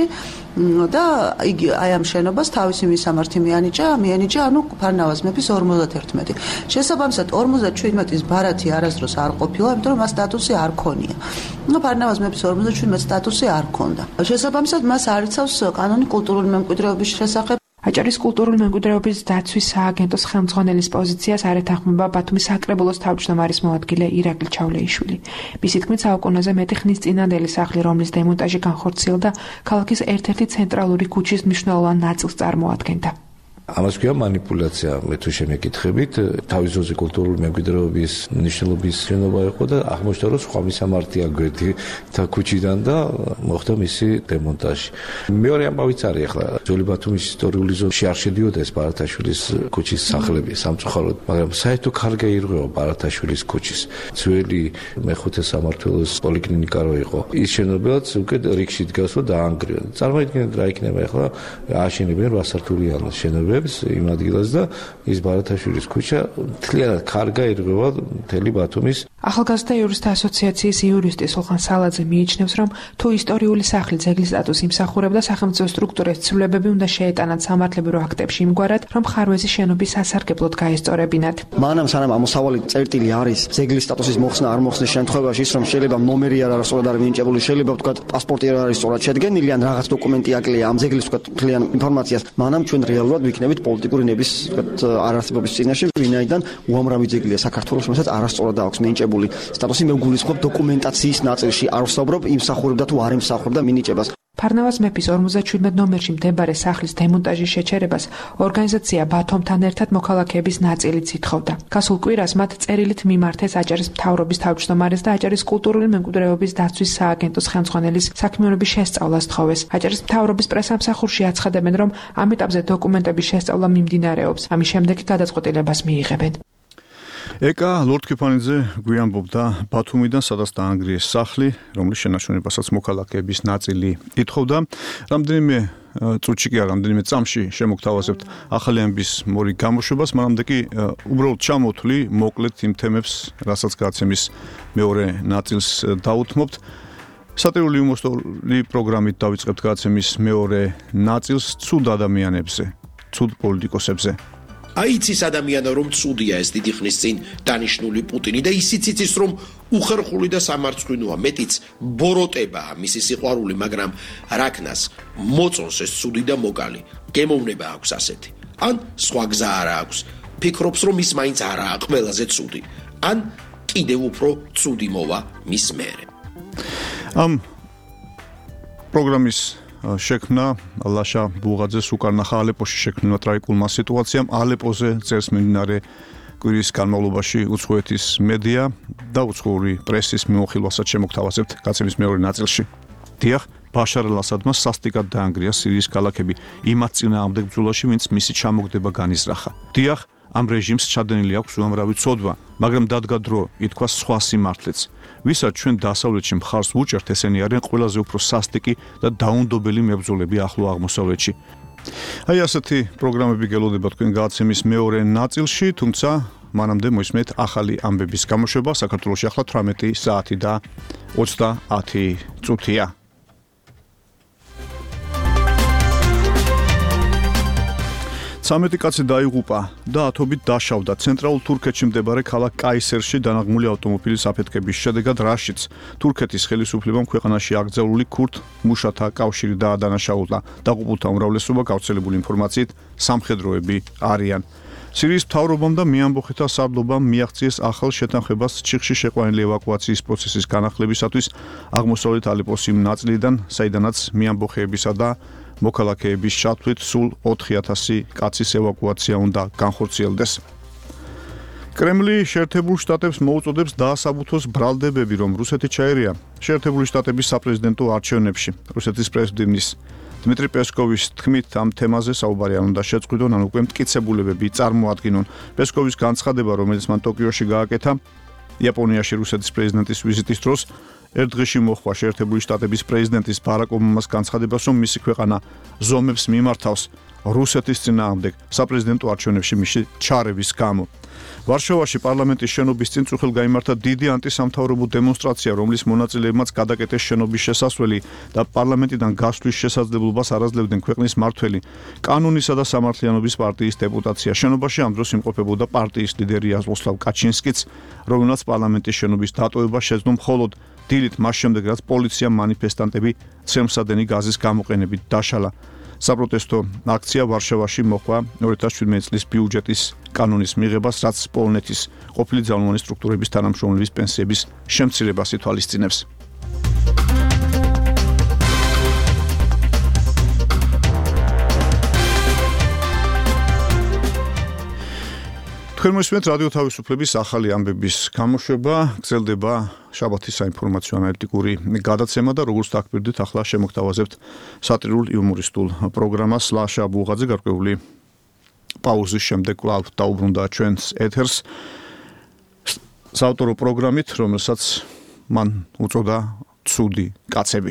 და იგი აი ამ შენობას თავისი მისამართი მიანიჭა, ანუ ფარნავაზ მეფის 51. შესაბამისად 57-ის ბარათი არასდროს არ ყოფილა, იმიტომ რომ მას სტატუსი არ ქონია. ფარნავაზ მეფის 57 სტატუსი არ ქონდა. შესაბამისად მას არ იცავს კანონი კულტურული მემკვიდრეობის შესახებ. აჭარის კულტურული მემკვიდრეობის დაცვის სააგენტოს ხელმძღვანელის პოზიციას არ ეთანხმება ბათუმის საკრებულოს თავმჯდომარის მოადგილე ირაკლი ჩავლეიშვილი. მისი თქმით, საუკუნეზე მეტი ხნის წინანდელი სახლი, რომლის დემონტაჟი განხორციელდა, ქალაქის ერთ-ერთი ცენტრალური ქუჩის მნიშვნელოვან ნაწილს წარმოადგენდა. ამას ქვია манипуляცია, მე თუ შემეკითხებით, თავის ძოზე კულტურული მემკვიდრეობის მნიშვნელობის შენობა იყო და აღმოჩნდა, რომ სხვა მისამართია გვერდი და ქუჩიდან და მოხდა მისი დემონტაჟი. მეორე ამბავიც არის ახლა, ძველი ბათუმის ისტორიული ზონაში არ შედიოდა ეს ბარათაშვილის ქუჩის სახლები სამწუხაროდ, მაგრამ საერთო კარგი ირღვევა ბარათაშვილის ქუჩის. ძველი მეხუთე სამმართველოს პოლიკლინიკა რო იყო, ის შენობაც უკვე რიგში დგას და დაანგრივა. წარმოიდგინეთ რა იქნება ახლა, ააშენებენ 8 სართულიან შენობებს იმ ადგილას და ის ბარათაშვილის ქუჩა მთლიანად კარგა ირღვევა მთელი ბათუმის. ახალგაზრდა იურისტთა ასოციაციის იურისტი სულხან სალაძე მიიჩნევს, რომ თუ ისტორიული სახლი ძეგლის სტატუსს იმსახურებდა, სახელმწიფო სტრუქტურებს ცვლილებები უნდა შეეტანათ სამართლებრივ აქტებში იმგვარად, რომ ხარვეზი შენობის სასარგებლოდ გაესწორებინათ. მანამ სანამ ამოსავალი წერტილი არის ძეგლის სტატუსის მოხსნა არ მოხსნის შემთხვევაში, ის რომ შეიძლება ნომერი არ არის სწორად არ მინიჭებული, შეიძლება ვთქვათ პასპორტი არ არის სწორად შედგენილი ან რაღაც დოკუმენტი აკლია ამ ძეგლის ვთქვათ მთლიან ინფორმაციას, მანამ ჩვენ რეალურად ვიქნებით პოლიტიკური ნების არარსებობის წინაშე, ვინაიდან უამრავი ძეგლია საქართველოს, რომელსაც არასწორად აქვს მინიჭებული სტატუსი. მე ვგულისხმობ დოკუმენტაციის ნაწილში არ ვსაუბრობ იმსახურებდა თუ არ იმსახურებდა მინიჭებას. ფარნავაზ მეფის 57 ნომერში მდებარე სახლის დემონტაჟის შეჩერებას ორგანიზაცია ბათუმთან ერთად მოქალაქეების ნაწილიც ითხოვდა. გასულ კვირას მათ წერილით მიმართეს აჭარის მთავრობის თავმჯდომარეს და აჭარის კულტურული მემკვიდრეობის დაცვის სააგენტოს ხელმძღვანელის საქმიანობის შესწავლას თხოვეს. აჭარის მთავრობის პრესამსახურში აცხადებენ, რომ ამ ეტაპზე დოკუმენტების შესწავლა მიმდინარეობს. ამის შემდეგ გადაწყვეტილებას მიიღებენ. ეკა ლორდ კიფანიძე გვიამბობდა ბათუმიდან, სადაც დაანგრიეს სახლი, რომლის შენარჩუნებასაც მოქალაქეების ნაწილი ითხოვდა. რამდენიმე წუთში კი არა, რამდენიმე წამში შემოგთავაზებთ ახალი ამბის მორი გამოშვებას, მანამდე კი უბრალოდ ჩამოვთვლი მოკლედ იმ თემებს, რასაც გადაცემის მეორე ნაწილს დაუთმობთ. სატირული იუმორისტული პროგრამით დავიწყებთ გადაცემის მეორე ნაწილს ცუდ ადამიანებზე, ცუდ პოლიტიკოსებზე. აიცის ადამიანო, რომ ცუდია ეს დიდი ხნის წინ დანიშნული პუტინი და ისიც იცის, რომ უხერხული და სამარცხვინოა, მეტიც ბოროტებაა მისი სიყვარული, მაგრამ რაკნას მოწონს ეს ცუდი და მოკალი. გემოვნება აქვს ასეთი. ან სხვა გზა არა აქვს. ფიქრობს, რომ ის მაინც არაა ყველაზე ცუდი. ან კიდევ უფრო ცუდი მოვა მის მერე. ამ პროგრამის შექმნა ლაშა ბუღაძეს უკარნახა ალეპოში შექმნილ ტრაგიკულმა სიტუაციამ. ალეპოზე წერს მიმდინარე კვირის განმავლობაში უცხოეთის მედია და უცხოური პრესის მიმოხილვასაც შემოგთავაზებთ გაცემის მეორე ნაწილში. დიახ, ბაშარ ალ-ასადმა სასტიკად დაანგრია სირიის ქალაქები იმათ წინააღმდეგ ბრძოლაში, ვინც მისი ჩამოგდება განიზრახა. დიახ, ამ რეჟიმს ჩადენილი აქვს უამრავი ცოდვა, მაგრამ დადგა დრო ითქვა სხვა სიმართლეც. ვისაც ჩვენ დასავლეთში მხარს ვუჭერთ, ესენი არიან ყველაზე უფრო სასტიკი და დაუნდობელი მებრძოლები ახლო აღმოსავლეთში. აი ასეთი პროგრამები გელოდება თქვენ გადაცემის მეორე ნაწილში, თუმცა მანამდე მოისმენთ ახალი ამბების გამოშვება. საქართველოში ახლა 18 საათი და 30 წუთია. 13 კაცი დაიღუპა და ათობით დაშავდა ცენტრალურ თურქეთში მდებარე ქალაქ კაისერში დანაღმული ავტომობილის აფეთქების შედეგად რაშიც თურქეთის ხელისუფლებამ ქვეყანაში აკრძალული ქურთ მუშათა კავშირი დაადანაშაულა. დაღუპულთა უმრავლესობა გავრცელებული ინფორმაციით სამხედროები არიან. სირიის მთავრობამ და მეამბოხეთა სარდლობამ მიაღწიეს ახალ შეთანხმებას ციხში შეყვანილი ევაკუაციის პროცესის განახლებისათვის აღმოსავლეთ ალეპოს იმ ნაწილიდან, საიდანაც მეამბოხეებისა და მოქალაქეების ჩათვლით სულ 4000 კაცის ევაკუაცია უნდა განხორციელდეს. კრემლი შეერთებულ შტატებს მოუწოდებს დაასაბუთოს ბრალდებები, რომ რუსეთი ჩაერია შეერთებული შტატების საპრეზიდენტო არჩევნებში. რუსეთის პრეზიდენტის დმიტრი პესკოვის თქმით, ამ თემაზე საუბარი არ უნდა შეწყვიტონ, ან უკვე მტკიცებულებები წარმოადგინონ. პესკოვის განცხადება, რომელიც მან ტოკიოში გააკეთა, იაპონიაში რუსეთის პრეზიდენტის ვიზიტის დროს ერთ დღეში მოხდა შეერთებული შტატების პრეზიდენტის ბარაკ ობამას განცხადებას, რომ მისი ქვეყანა ზომებს მიმართავს რუსეთის წინააღმდეგ საპრეზიდენტო არჩევნებში მისი ჩარევის გამო. ვარშავაში პარლამენტის შენობის წინ წუხელ გაიმართა დიდი ანტისამთავრობო დემონსტრაცია, რომლის მონაწილეებმაც გადაკეტეს შენობის შესასვლელი და პარლამენტიდან გასვლის შესაძლებლობას არაძლევდნენ ქვეყნის მმართველი კანონისა და სამართლიანობის პარტიის დეპუტაცია. შენობაში ამ დროს იმყოფებოდა პარტიის ლიდერი იაზოსლავ კაჩინსკიც, რომელმაც პარლამენტის შენობის დატოვება შეძლო მხოლოდ დილით მას შემდეგ, რაც პოლიციამ მანიფესტანტები ცემსადენი გაზის გამოყენებით დაშალა. საპროტესტო აქცია ვარშავაში მოხდა 2017 წლის ბიუჯეტის კანონის მიღებას, რაც პოლონეთის ყოფილი ძალოვანი სტრუქტურების თანამშრომლების პენსიების შემცირებას ითვალისწინებს. თქვენ მოსმენთ რადიო თავისუფლების ახალი ამბების გამოშვება, გრძელდება შაბათის საინფორმაციო ანალიტიკური გადაცემა და როგორც დაგპირდით, ახლა შემოგთავაზებთ სატირულ იუმორისტულ პროგრამას. ლაშა ბუღაძე გარკვეული პაუზის შემდეგ კვლავ დაუბრუნდა ჩვენს ეთერს საავტორო პროგრამით, რომელსაც მან უწოდა ცუდი კაცები.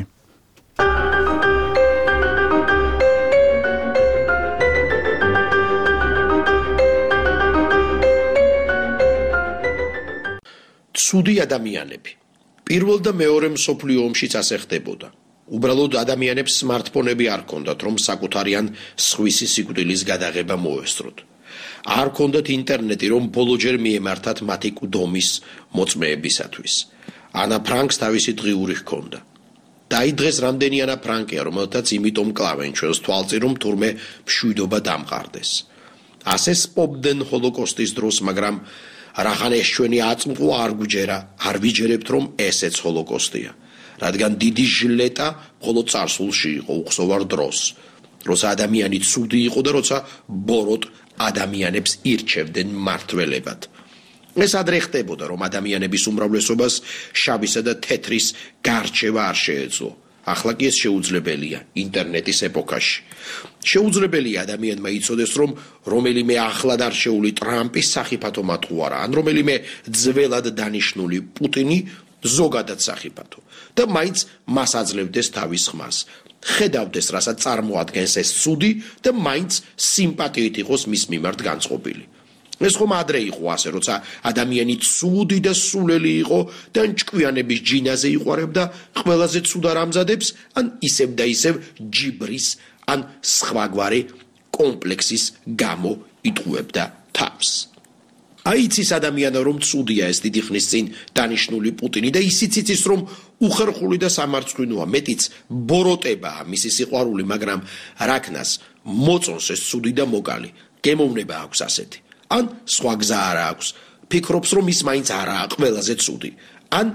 ცუდი ადამიანები. პირველ და მეორე მსოფლიო ომშიც ასე ხდებოდა. უბრალოდ ადამიანებს smartphone-ები არ ჰქონდათ, რომ საკუთარი ან სხვისი სიკვდილის გადაღება მოესწროთ. არ ჰქონდათ ინტერნეტი, რომ ბოლოჯერ მიემართათ მათი კვდომის მოწმეებისათვის. ანა ფრანკს თავისი დღიური ჰქონდა. და აი დღეს რამდენი ანა ფრანკია, რომელთაც იმიტომ კლავენ ჩვენს თვალწინ, რომ თურმე მშვიდობა დამყარდეს. ასე სპობდნენ ჰოლოკოსტის დროს, მაგრამ რახან ეს ჩვენი აწმყო არ გვიჯერა, არ ვიჯერებთ, რომ ესეც ჰოლოკოსტია. რადგან დიდი ჟლეტა მხოლოდ წარსულში იყო უხსოვარ დროს, როცა ადამიანი ცუდი იყო და როცა ბოროტ ადამიანებს ირჩევდნენ მმართველებად. ეს ადრე ხდებოდა, რომ ადამიანების უმრავლესობას შავისა და თეთრის გარჩევა არ შეეძლო. ახლა კი ეს შეუძლებელია ინტერნეტის ეპოქაში. შეუძლებელია ადამიანმა იცოდეს, რომ რომელიმე ახლად არჩეული ტრამპის სახიფათო მათყუარა, ან რომელიმე ძველად დანიშნული პუტინი ზოგადად სახიფათო და მაინც მას აძლევდეს თავის ხმას. ხედავდეს, რასაც წარმოადგენს ეს ცუდი და მაინც სიმპათიით იყოს მის მიმართ განწყობილი. ეს ხომ ადრე იყო ასე, როცა ადამიანი ცუდი და სულელი იყო და ჭკვიანების ჯინაზე იყარებდა ყველაზე ცუდა რამზადებს, ან ისევ და ისევ ჯიბრის ან სხვაგვარი კომპლექსის გამო იტყუებდა თავს. აიცის ადამიანო, რომ ცუდია ეს დიდი ხნის წინ დანიშნული პუტინი და ისიც იცის, რომ უხერხული და სამარცხვინოა, მეტიც ბოროტებაა მისი სიყვარული, მაგრამ რაკნას მოწონს ეს ცუდი და მოკალი, გემოვნება აქვს ასეთი. ან სხვა გზა არა აქვს, ფიქრობს, რომ ის მაინც არაა ყველაზე ცუდი, ან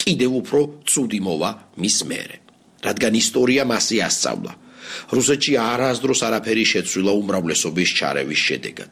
კიდევ უფრო ცუდი მოვა მის მერე. რადგან ისტორია მასზე ასწავლა. რუსეთში არასდროს არაფერი შეცვლილა უმრავლესობის ჩარევის შედეგად.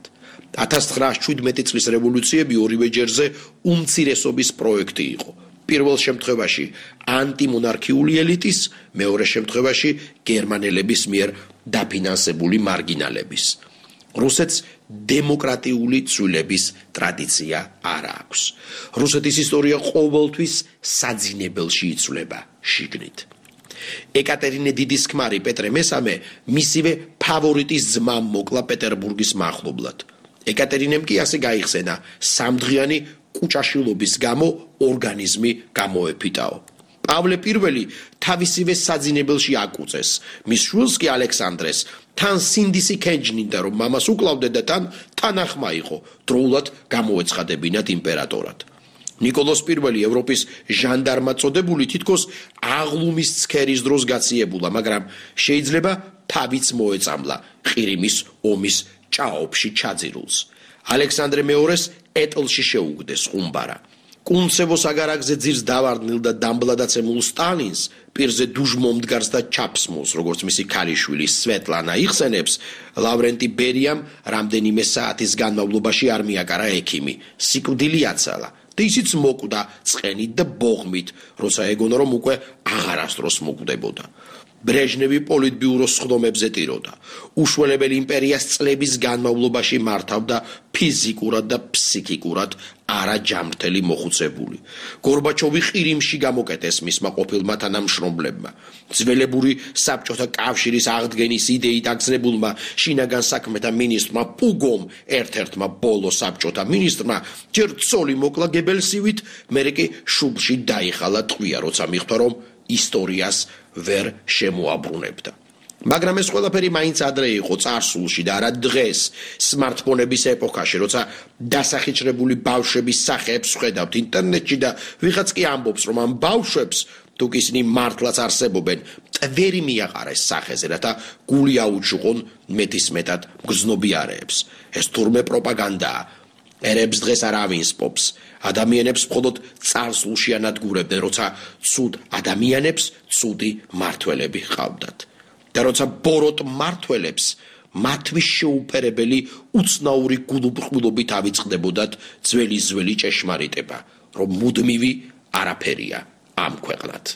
1917 წლის რევოლუციები ორივე ჯერზე უმცირესობის პროექტი იყო. პირველ შემთხვევაში ანტიმონარქიული ელიტის, მეორე შემთხვევაში გერმანელების მიერ დაფინანსებული მარგინალების. რუსეთს დემოკრატიული ცვლილების ტრადიცია არ აქვს. რუსეთის ისტორია ყოველთვის საძინებელში იცვლება შიგნით. ეკატერინე დიდის ქმარი პეტრე მესამე მისივე ფავორიტის ძმამ მოკლა პეტერბურგის მახლობლად. ეკატერინემ კი ასე გაიხსენა სამდღიანი კუჭაშილობის გამო ორგანიზმი გამოეფიტაო. პავლე პირველი თავისივე საძინებელში აკუწეს. მის შვილს კი ალექსანდრეს თან სინდისი ქენჯნინდა რომ მამას უკლავდა და თან ახმა იყო დროულად გამოეცხადებინათ იმპერატორად. ნიკოლოზ პირველი ევროპის ჟანდარმად წოდებული თითქოს აღლუმის ცქერის დროს გაციებულა, მაგრამ შეიძლება თავიც მოეწამლა ყირიმის ომის ჭაობში ჩაძირულს. ალექსანდრე მეორეს ეტლში შეუგდეს ხუმბარა. კუნცევოს აგარაკზე ძირს დავარდნილ და დამბლადაცემულ სტალინს პირზე დუჟმომდგარს და ჩაფსმულს, როგორც მისი ქალიშვილი სვეტლანა იხსენებს, ლავრენტი ბერიამ რამდენიმე საათის განმავლობაში არ მიაკარა ექიმი, სიკვდილი აცალა და ისიც მოკვდა წყენით და ბოღმით, როცა ეგონა რომ უკვე აღარასდროს მოკვდებოდა. ბრეჟნევი პოლიტბიუროს სხდომებზე ტიროდა. უშველებელი იმპერიას წლების განმავლობაში მართავდა ფიზიკურად და ფსიქიკურად არაჯამრთელი მოხუცებული. გორბაჩოვი ყირიმში გამოკეტეს მისმა ყოფილმა თანამშრომლებმა. ძველებური საბჭოთა კავშირის აღდგენის იდეით აგზნებულმა შინაგან საქმეთა მინისტრმა პუგომ ერთ-ერთმა ბოლო საბჭოთა მინისტრმა ჯერ ცოლი მოკლა გებელსივით, მერე კი შუბლში დაიხალა ტყვია, როცა მიხვდა რომ ისტორიას ვერ შემოაბრუნებდა. მაგრამ ეს ყველაფერი მაინც ადრე იყო წარსულში და არა დღეს, სმარტფონების ეპოქაში, როცა დასახიჩრებული ბავშვების სახეებს ვხედავთ ინტერნეტში და ვიღაც კი ამბობს, რომ ამ ბავშვებს თუ კი ისინი მართლაც არსებობენ, ტვერი მიაყარეს სახეზე, რათა გული აუჩუყონ მეტისმეტად მგრძნობიარეებს. ეს თურმე პროპაგანდაა. ერებს დღეს არავინ სპობს. ადამიანებს მხოლოდ წარსულში ანადგურებდნენ, როცა ცუდ ადამიანებს ცუდი მართველები ჰყავდათ. და როცა ბოროტ მართველებს მათთვის შეუფერებელი უცნაური გულუბრყვილობით ავიწყდებოდათ ძველი ჭეშმარიტება, რომ მუდმივი არაფერია ამ ქვეყნად.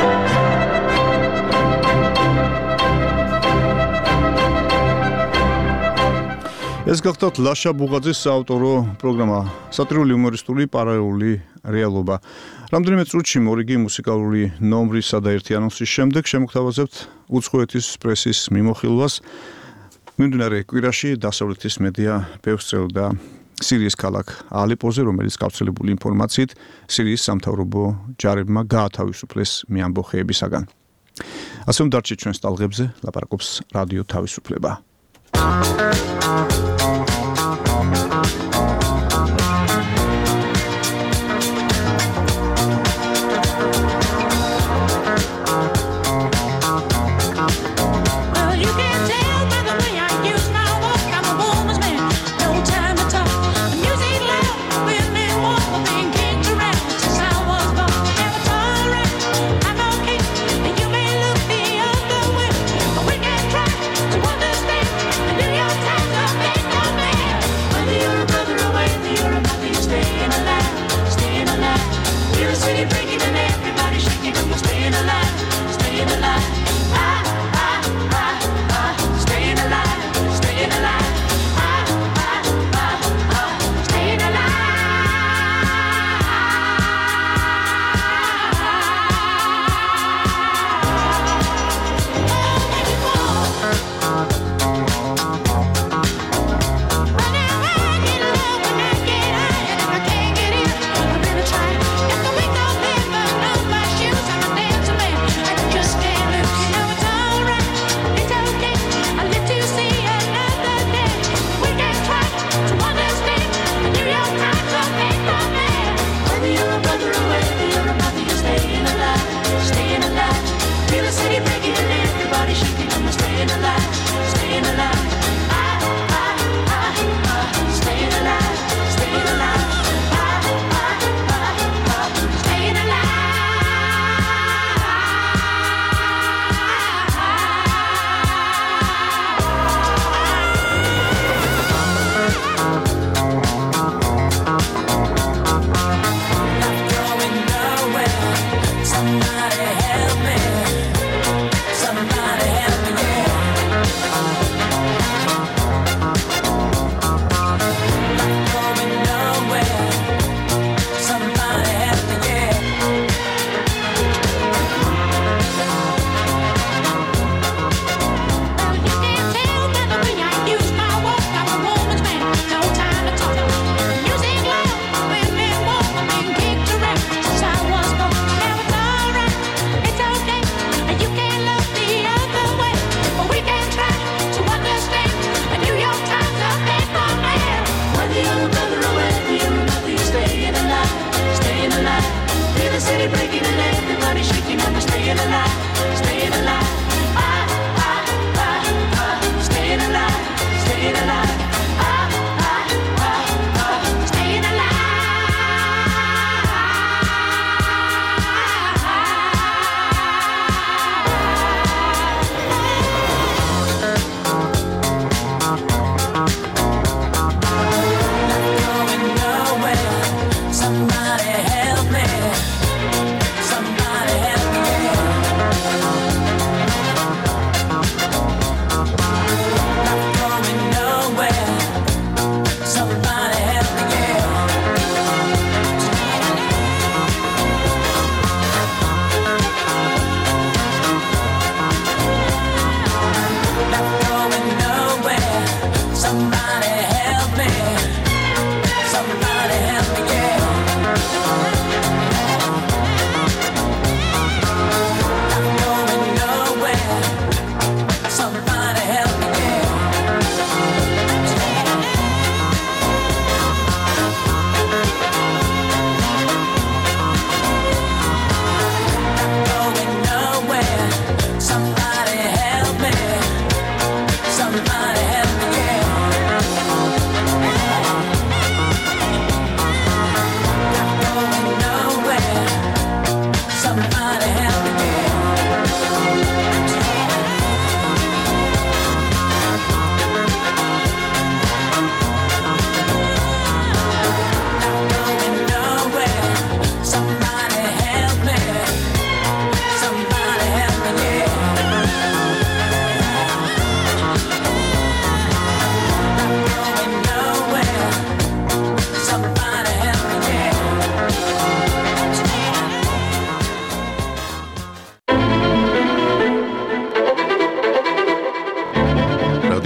ეს გახლავთ ლაშა ბუღაძის საავტორო პროგრამა სატირული იუმორისტული პარალელური რეალობა. რამდენიმე წუთში მორიგი მუსიკალური ნომრისა და ერთი ანონსის შემდეგ შემოგთავაზებთ უცხოეთის პრესის მიმოხილვას. მიმდინარე კვირაში დასავლეთის მედია ბევრს წერდა სირიის ქალაქ ალეპოზე, რომელიც გავრცელებული ინფორმაციით სირიის სამთავრობო ჯარებმა გაათავისუფლეს მეამბოხეებისაგან. ასე რომ დარჩით ჩვენს ტალღებზე, ლაპარაკობს რადიო თავისუფლება. We'll be right back.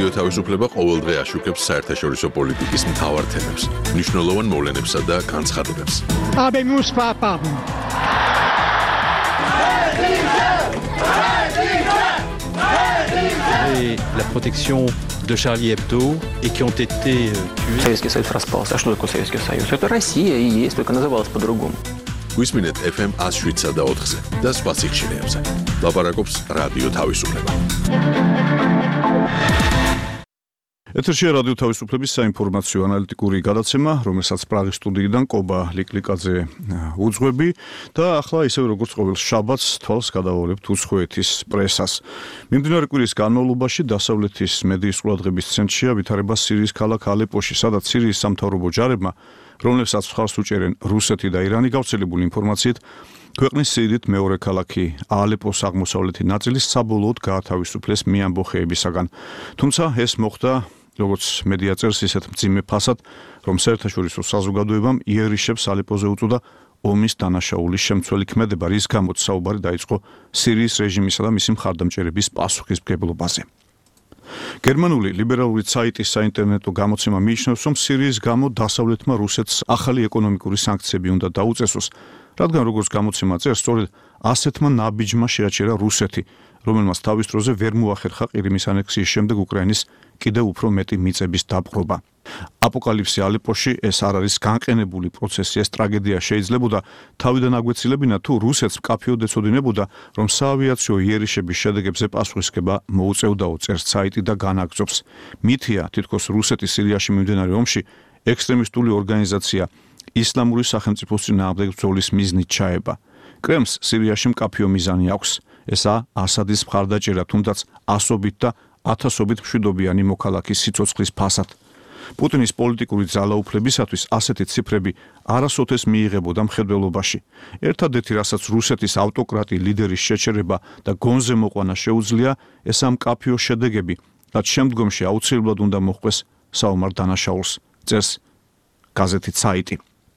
რადიო თავისუფლება ყოველდღე აშუქებს საერთაშორისო პოლიტიკის მთავარ თემებს, მნიშვნელოვან მოვლენებსა და განცხადებებს. La protection de Charlie Hebdo et qui ont été tués. Советский Союз распался. А что такое Советский Союз? Это Россия и есть, только называлась по-другому. გვისმინეთ FM 107 და 4-ზე და სხვა სიხშირეებზე. ლაპარაკობს რადიო თავისუფლება. ეთერშია რადიო თავისუფლების საინფორმაციო ანალიტიკური გადაცემა, რომელსაც პრაღის სტუდიიდან კობა ლიკლიკაძე უძღვები და ახლა ისევ როგორც ყოველ შაბათს თვალს გადავავლებთ უცხოეთის პრესას. მიმდინარე კვირის განმავლობაში დასავლეთის მედიის ყურადღების ცენტრშია ვითარება სირიის ქალაქ ალეპოში, სადაც სირიის სამთავრობო ჯარებმა, რომლებსაც მხარს უჭერენ რუსეთი და ირანი, გავრცელებული ინფორმაციით ქვეყნის სიდიდით მეორე ქალაქი ალეპოს აღმოსავლეთი ნაწილი საბოლოოდ გაათავისუფლეს მიამბოხეებისაგან. თუმცა ეს მოხდა როგორც მედია წერს ისეთ მძიმე ფასად, რომ საერთაშორისო საზოგადოებამ იერიშებს ალეპოზე უწოდა ომის დანაშაულის შემცველი ქმედება, რის გამოც საუბარი დაიწყო სირიის რეჟიმისა და მისი მხარდამჭერების პასუხისმგებლობაზე. გერმანული ლიბერალური საიტის საინტერნეტო გამოცემა მიიჩნევს, რომ სირიის გამო დასავლეთმა რუსეთს ახალი ეკონომიკური სანქციები უნდა დაუწესოს, რადგან როგორც გამოცემა წერს, სწორედ ასეთმა ნაბიჯმა შეაჩერა რუსეთი, რომელმაც თავის დროზე ვერ მოახერხა ყირიმის ანექსიის შემდეგ უკრაინის კიდევ უფრო მეტი მიწების დაპყრობა. აპოკალიფსი ალეპოში ეს არ არის განყენებული პროცესი, ეს ტრაგედია შეიძლებოდა თავიდან აგვეცილებინა თუ რუსეთს მკაფიოდ ეცოდინებოდა, რომ საავიაციო იერიშების შედეგებზე პასუხისგება მოუწევდაო, წერს საიტი და განაგრძობს. მითია, თითქოს რუსეთის სირიაში მიმდინარე ომში ექსტრემისტული ორგანიზაცია ისლამური სახელმწიფოს წინააღმდეგ ბრძოლის მიზნით ჩაება. კრემლს სირიაში მკაფიო მიზანი აქვს. ესაა ასადის მხარდაჭერა, თუნდაც ასობით და ათასობით მშვიდობიანი მოქალაქის სიცოცხლის ფასად. პუტინის პოლიტიკური ძალაუფლებისათვის ასეთი ციფრები არასოდეს მიიღებოდა მხედველობაში. ერთადერთი, რასაც რუსეთის ავტოკრატი ლიდერის შეჩერება და გონზე მოყვანა შეუძლია, ესაა მკაფიო შედეგები, რაც შემდგომში აუცილებლად უნდა მოჰყვეს საომარ დანაშაულს, წერს გაზეთი საიტი.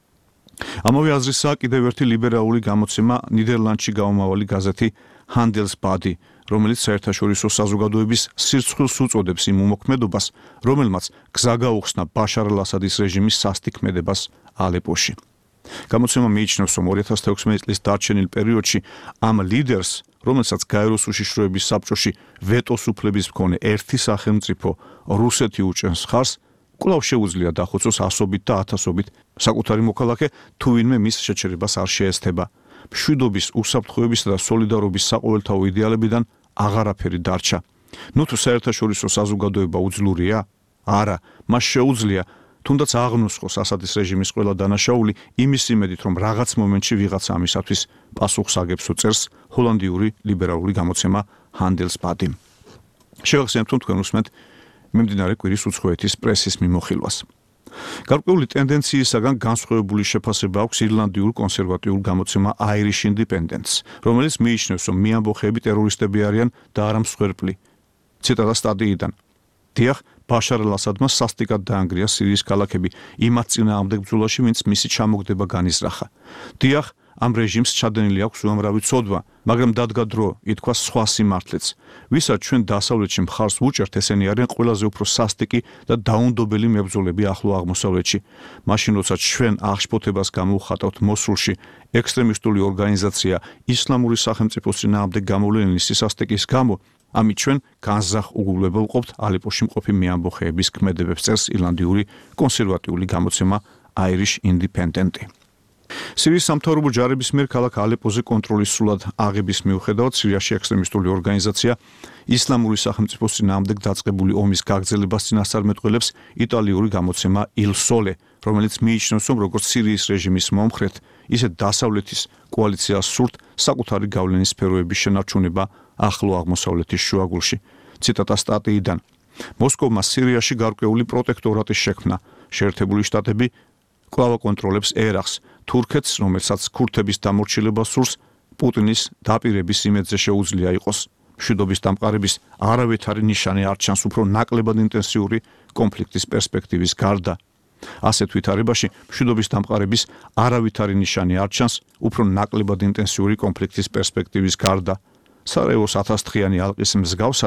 ამავე აზრისაა კიდევ ერთი ლიბერალური გამოცემა ნიდერლანდში გამომავალი გაზეთი Handelsblatt, რომელიც საერთაშორისო საზოგადოების სირცხვილს უწოდებს იმ უმოქმედობას, რომელმაც გზა გაუხსნა ბაშარ ალ-ასადის რეჟიმის სასტიკმედებას ალეპოში. გამოცემა მიიჩნევს, რომ 2016 წლის დარჩენილ პერიოდში ამ ლიდერს, რომელსაც გაეროს უშიშროების საბჭოში ვეტოს უფლების მქონე ერთი სახელმწიფო რუსეთი უჭერს ხარს, კვლავ შეუძლია დახოცოს ასობით და ათასობით საკუთარი მოქალაქე, თუ ვინმე მის შეჩერებას არ შეესთება. მშვიდობის, უსაფრთხოებისა და სოლიდარობის საყოველთაო იდეალებიდან აღარაფერი დარჩა. ნუ თუ საერთაშორისო საზოგადოება უძლურია? არა, მას შეუძლია თუნდაც აღნუსხოს ასადის რეჟიმის ყველა დანაშაული იმის იმედით, რომ რაღაც მომენტში ვიღაცა ამისათვის პასუხს აგებს, წერს ჰოლანდიური ლიბერალური გამოცემა Handelsblatt. შევახსენებთ, რომ თქვენ უსმენთ მიმდინარე კვირის უცხოეთის პრესის მიმოხილვას. გარკვეული ტენდენციისაგან განსხვავებული შეფასება აქვს ირლანდიურ კონსერვატიულ გამოცემა Irish Independence, რომელიც მიიჩნევს, რომ მიამბოხეები ტერორისტები არიან და არა მსხვერპლი. ციტატა სტატიიდან. დიახ, ბაშარ ალ-ასადმა სასტიკად დაანგრია სირიის ქალაქები იმათ წინააღმდეგ ბრძოლაში, ვინც მისი ჩამოგდება განიზრახა. დიახ, ამ რეჟიმს ჩადენილი აქვს უამრავი ცოდვა, მაგრამ დადგა დრო, ითქვა სხვა სიმართლეც. ვისაც ჩვენ დასავლეთში მხარს ვუჭერთ, ესენი არიან ყველაზე უფრო სასტიკი და დაუნდობელი მებრძოლები ახლო აღმოსავლეთში. მაშინ, როცა ჩვენ აღშფოთებას გამოვხატავთ მოსულში, ექსტრემისტული ორგანიზაცია ისლამური სახელმწიფოს წინააღმდეგ გამოვლენილი სისასტიკის გამო, ამით ჩვენ განზრახ უგულებელ ყოფთ ალეპოში მყოფი მიამბოხეების ქმედებებს, წერს ირლანდიური კონსერვატიული გამოცემა Irish Independent. სირიის სამთავრობო ჯარების მიერ ქალაქ ალეპოზე კონტროლის სრულად აღების მიუხედავად, სირიაში ექსტრემისტული ორგანიზაცია ისლამური სახელმწიფოს წინააღმდეგ დაწყებული ომის გაგრძელებას წინასწარმეტყველებს იტალიური გამოცემა Il Sole, რომელიც მიიჩნევს, რომ როგორც სირიის რეჟიმის მომხრედ, ისე დასავლეთის კოალიციას სურთ საკუთარი გავლენის სფეროების შენარჩუნება ახლო აღმოსავლეთის შუაგულში. ციტატა სტატიიდან. მოსკოვმა სირიაში გარკვეული პროტექტორატის შექმნა. შეერთებული შტატები კვლავ აკონტროლებს ერაყს, თურქეთს, რომელსაც ქურთების დამორჩილება სურს, პუტინის დაპირების იმედზე შეუძლია იყოს. მშვიდობის დამყარების არავითარი ნიშანი არ ჩანს უფრო ნაკლებად ინტენსიური კონფლიქტის პერსპექტივის გარდა. ასეთ ვითარებაში მშვიდობის დამყარების არავითარი ნიშანი არ ჩანს უფრო ნაკლებად ინტენსიური კონფლიქტის პერსპექტივის გარდა. სარაევოს 1000 დღიანი ალყის მსგავსად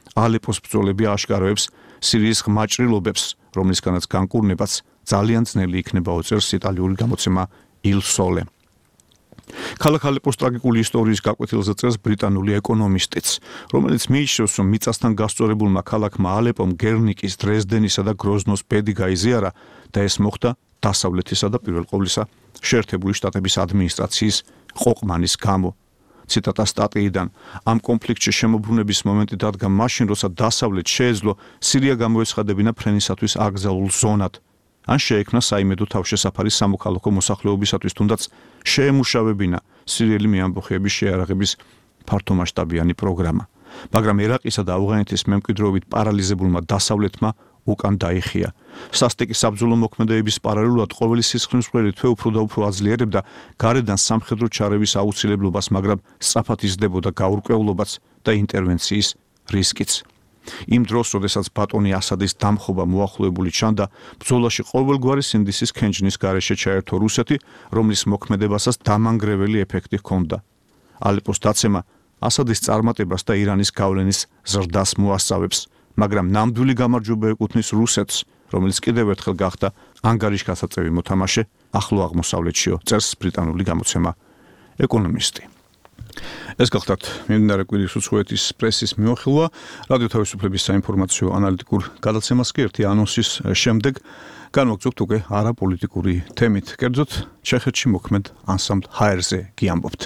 ალეპოს ბრძოლები აშკაროებს სირიის ღმაჭრილობებს, რომლისგანაც განკურნებაც ძალიან ძნელი იქნება უწევს იტალიური გამოცემა Il Sole. ქალაქ ალეპოს ტრაგიკული ისტორიის გაკვეთილზე წერს ბრიტანული ეკონომისტიც, რომელიც მიიჩნევს, რომ მიწასთან გასწორებულმა ქალაქმა ალეპომ გერნიკის, დრეზდენისა და გროზნოს ბედი გაიზიარა და ეს მოხდა დასავლეთისა და პირველ ყოვლისა შეერთებული შტატების ადმინისტრაციის ყოყმანის გამო. ციტატა სტატიიდან ამ კონფლიქტში შემოbrunების მომენტი დადგა მაშინ, როცა დასავლეთ შეეძლო სირია გამოეცხადებინა ფრენისათვის აკრძალულ ზონად. ან შეექმნა საიმედო თავშესაფარი სამოქალაქო მოსახლეობისათვის, თუნდაც შეემუშავებინა სირიელი მეამბოხეების შეარაღების ფართომასშტაბიანი პროგრამა. მაგრამ ერაყისა და ავღანეთის მემკვიდრეობით პარალიზებულმა დასავლეთმა უკან დაიხია. სასტიკი საბრძოლო მოქმედებების პარალელურად ყოველი სისხლისმღერი თვე უფრო და უფრო აძლიერებდა გარედან სამხედრო ჩარევის აუცილებლობას, მაგრამ სწრაფად იზრდებოდა გაურკვევლობაც და ინტერვენციის რისკიც. იმ დროს, როდესაც ბატონი ასადის დამხობა მოახლოებული ჩანდა, ბრძოლაში ყოველგვარი სინდისის ქენჯნის გარეშე ჩაერთო რუსეთი, რომლის მოქმედებასაც დამანგრეველი ეფექტი ჰქონდა. ალეპოს დაცემა ასადის წარმატებას და ირანის გავლენის ზრდას მოასწავებს, მაგრამ ნამდვილი გამარჯვება ეკუთვნის რუსეთს, რომელიც კიდევ ერთხელ გახდა ანგარიშგასაწევი მოთამაშე ახლო აღმოსავლეთშიო, წერს ბრიტანული გამოცემა ეკონომისტი. ეს გახლავთ მიმდინარე კვირის უცხოეთის პრესის მიმოხილვა. რადიო თავისუფლების საინფორმაციო ანალიტიკურ გადაცემას კი ერთი ანონსის შემდეგ განვაგრძობთ უკვე არაპოლიტიკური თემით. კერძოდ, ჩეხეთში მოქმედ ანსამბლ HR-ზე გიამბობთ.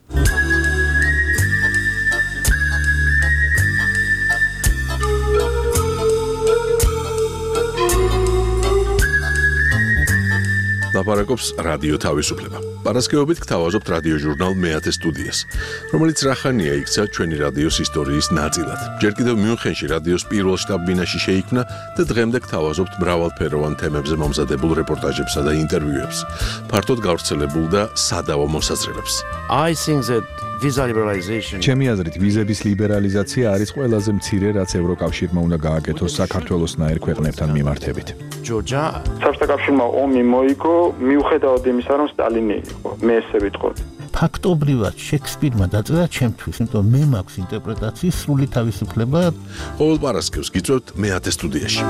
ლაპარაკობს რადიო თავისუფლება. პარასკევობით გთავაზობთ რადიო ჟურნალ მეათე სტუდიას, რომელიც რახანია იქცა ჩვენი რადიოს ისტორიის ნაწილად. ჯერ კიდევ მიუნხენში რადიოს პირველ შტაბ-ბინაში შეიქმნა და დღემდე გთავაზობთ მრავალფეროვან თემებზე მომზადებულ რეპორტაჟებსა და ინტერვიუებს, ფართოდ გავრცელებულ და სადავო მოსაზრებებს. I think that visa liberalization. ჩემი აზრით, ვიზების ლიბერალიზაცია არის ყველაზე მცირე, რაც ევროკავშირმა უნდა გააკეთოს საქართველოსნაირ ქვეყნებთან მიმართებით. Georgia. საბჭოთა კავშირმა ომი მოიგო, მიუხედავად იმისა, რომ სტალინი იყო. მე ესე ვიტყოდი. ფაქტობრივად შექსპირმა დაწერა ჩემთვის, იმიტომ მე მაქვს ინტერპრეტაციის სრული თავისუფლება. ყოველ პარასკევს გიწევთ მეათე სტუდიაში.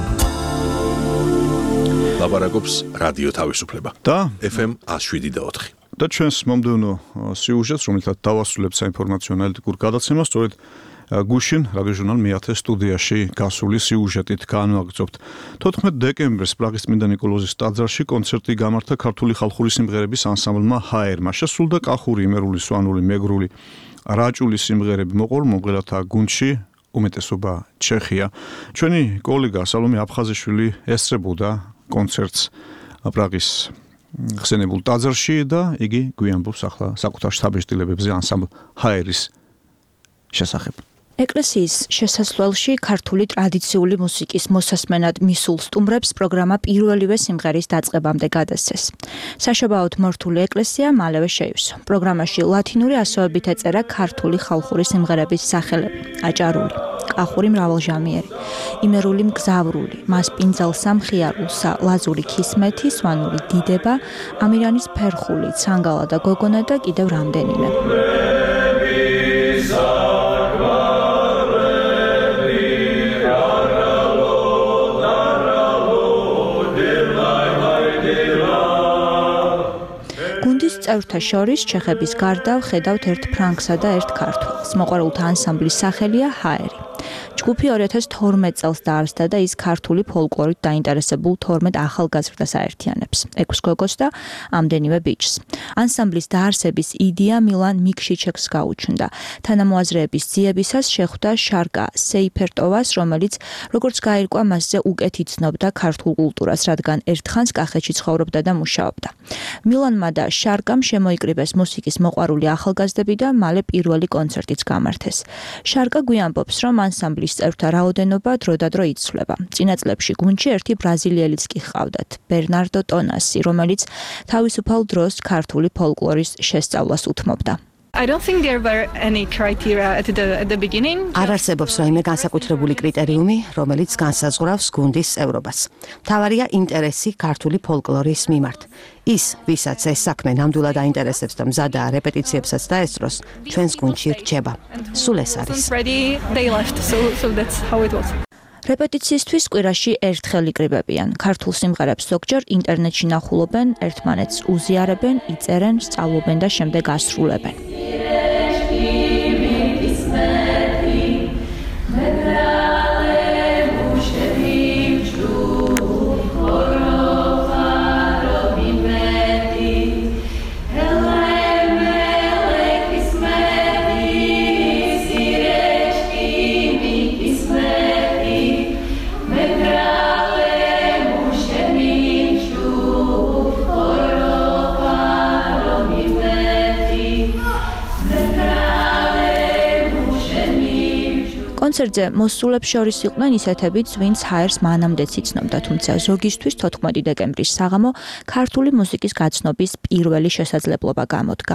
ლაპარაკობს რადიო თავისუფლება და FM 107.4. და ჩვენს მომდევნო სიუჟეტს, რომელთაც დავასრულებთ საინფორმაციო ანალიტიკურ გადაცემას, სწორედ გუშინ რადიოჟურნალ მეათე სტუდიაში გასული სიუჟეტით განვაგრძობთ. 14 დეკემბერს პრაღის წმინდა ნიკოლოზის ტაძარში კონცერტი გამართა ქართული ხალხური სიმღერების ანსამბლმა HR-მა. შესრულდა კახური, იმერული, სვანური, მეგრული, რაჭული სიმღერები. მოყოლ მომღერალთა გუნდში უმეტესობა ჩეხია. ჩვენი კოლეგა სალომე აფხაზიშვილი ესწრებოდა კონცერტს პრაღის ხსენებულ ტაძარში და იგი გვიანბობს ახლა საკუთარ შთაბეჭდილებებზე ანსამბლ HR-ის შესახებ. ეკლესიის შესასვლელში ქართული ტრადიციული მუსიკის მოსასმენად მისულ სტუმრებს პროგრამა პირველივე სიმღერის დაწყებამდე გადასცეს. საშობაოდ მორთული ეკლესია მალევე შეივსო. პროგრამაში ლათინური ასოებით ეწერა ქართული ხალხური სიმღერების სახელები: აჭარული, კახური მრავალჟამიერი, იმერული მგზავრული, მასპინძელსა მხიარულსა, ლაზური ქისმეთი, სვანური დიდება, ამირანის ფერხული, ცანგალა და გოგონა და კიდევ რამდენიმე. წევრთა შორის ჩეხების გარდა ვხედავთ ერთ ფრანგსა და ერთ ქართველს. მოყვარულთა ანსამბლის სახელია HR. ჯგუფი 2012 წელს დაარსდა და ის ქართული ფოლკლორით დაინტერესებულ 12 ახალგაზრდას აერთიანებს, 6 გოგოს და ამდენივე ბიჭს. ანსამბლის დაარსების იდეა მილან მიქშიჩეკს გაუჩნდა. თანამოაზრეების ძიებისას შეხვდა შარკა სეიფერტოვას, რომელიც როგორც გაირკვა მასზე უკეთ იცნობდა ქართულ კულტურას, რადგან ერთხანს კახეთში ცხოვრობდა და მუშაობდა. მილანმა და შარკამ შემოიკრიბეს მუსიკის მოყვარული ახალგაზრდები და მალე პირველი კონცერტიც გამართეს. შარკა გვიანბობს, რომ ანსამბლის წევრთა რაოდენობა დროდადრო იცვლება. წინა წლებში გუნდში ერთი ბრაზილიელიც კი ჰყავდათ, ბერნარდო ტონასი, რომელიც თავისუფალ დროს ქართული ფოლკლორის შესწავლას უთმობდა. I don't think there were any criteria at the beginning. არ არსებობს რაიმე განსაკუთრებული კრიტერიუმი, რომელიც განსაზღვრავს გუნდის წევრობას. მთავარია ინტერესი ქართული ფოლკლორის მიმართ. ის, ვისაც ეს საქმე ნამდვილად აინტერესებს და მზადაა რეპეტიციებსაც დაესწროს, ჩვენს გუნდში რჩება. სულ ეს არის. რეპეტიციისთვის კვირაში ერთხელ იკრიბებიან. ქართულ სიმღერებს ზოგჯერ ინტერნეტში ნახულობენ, ერთმანეთს უზიარებენ, იწერენ, სწავლობენ და შემდეგ ასრულებენ. კონცერტზე მოსულებს შორის იყვნენ ისეთებიც, ვინც ჰაერს მანამდეც იცნობდა, თუმცა ზოგისთვის 14 დეკემბრის საღამო ქართული მუსიკის გაცნობის პირველი შესაძლებლობა გამოდგა.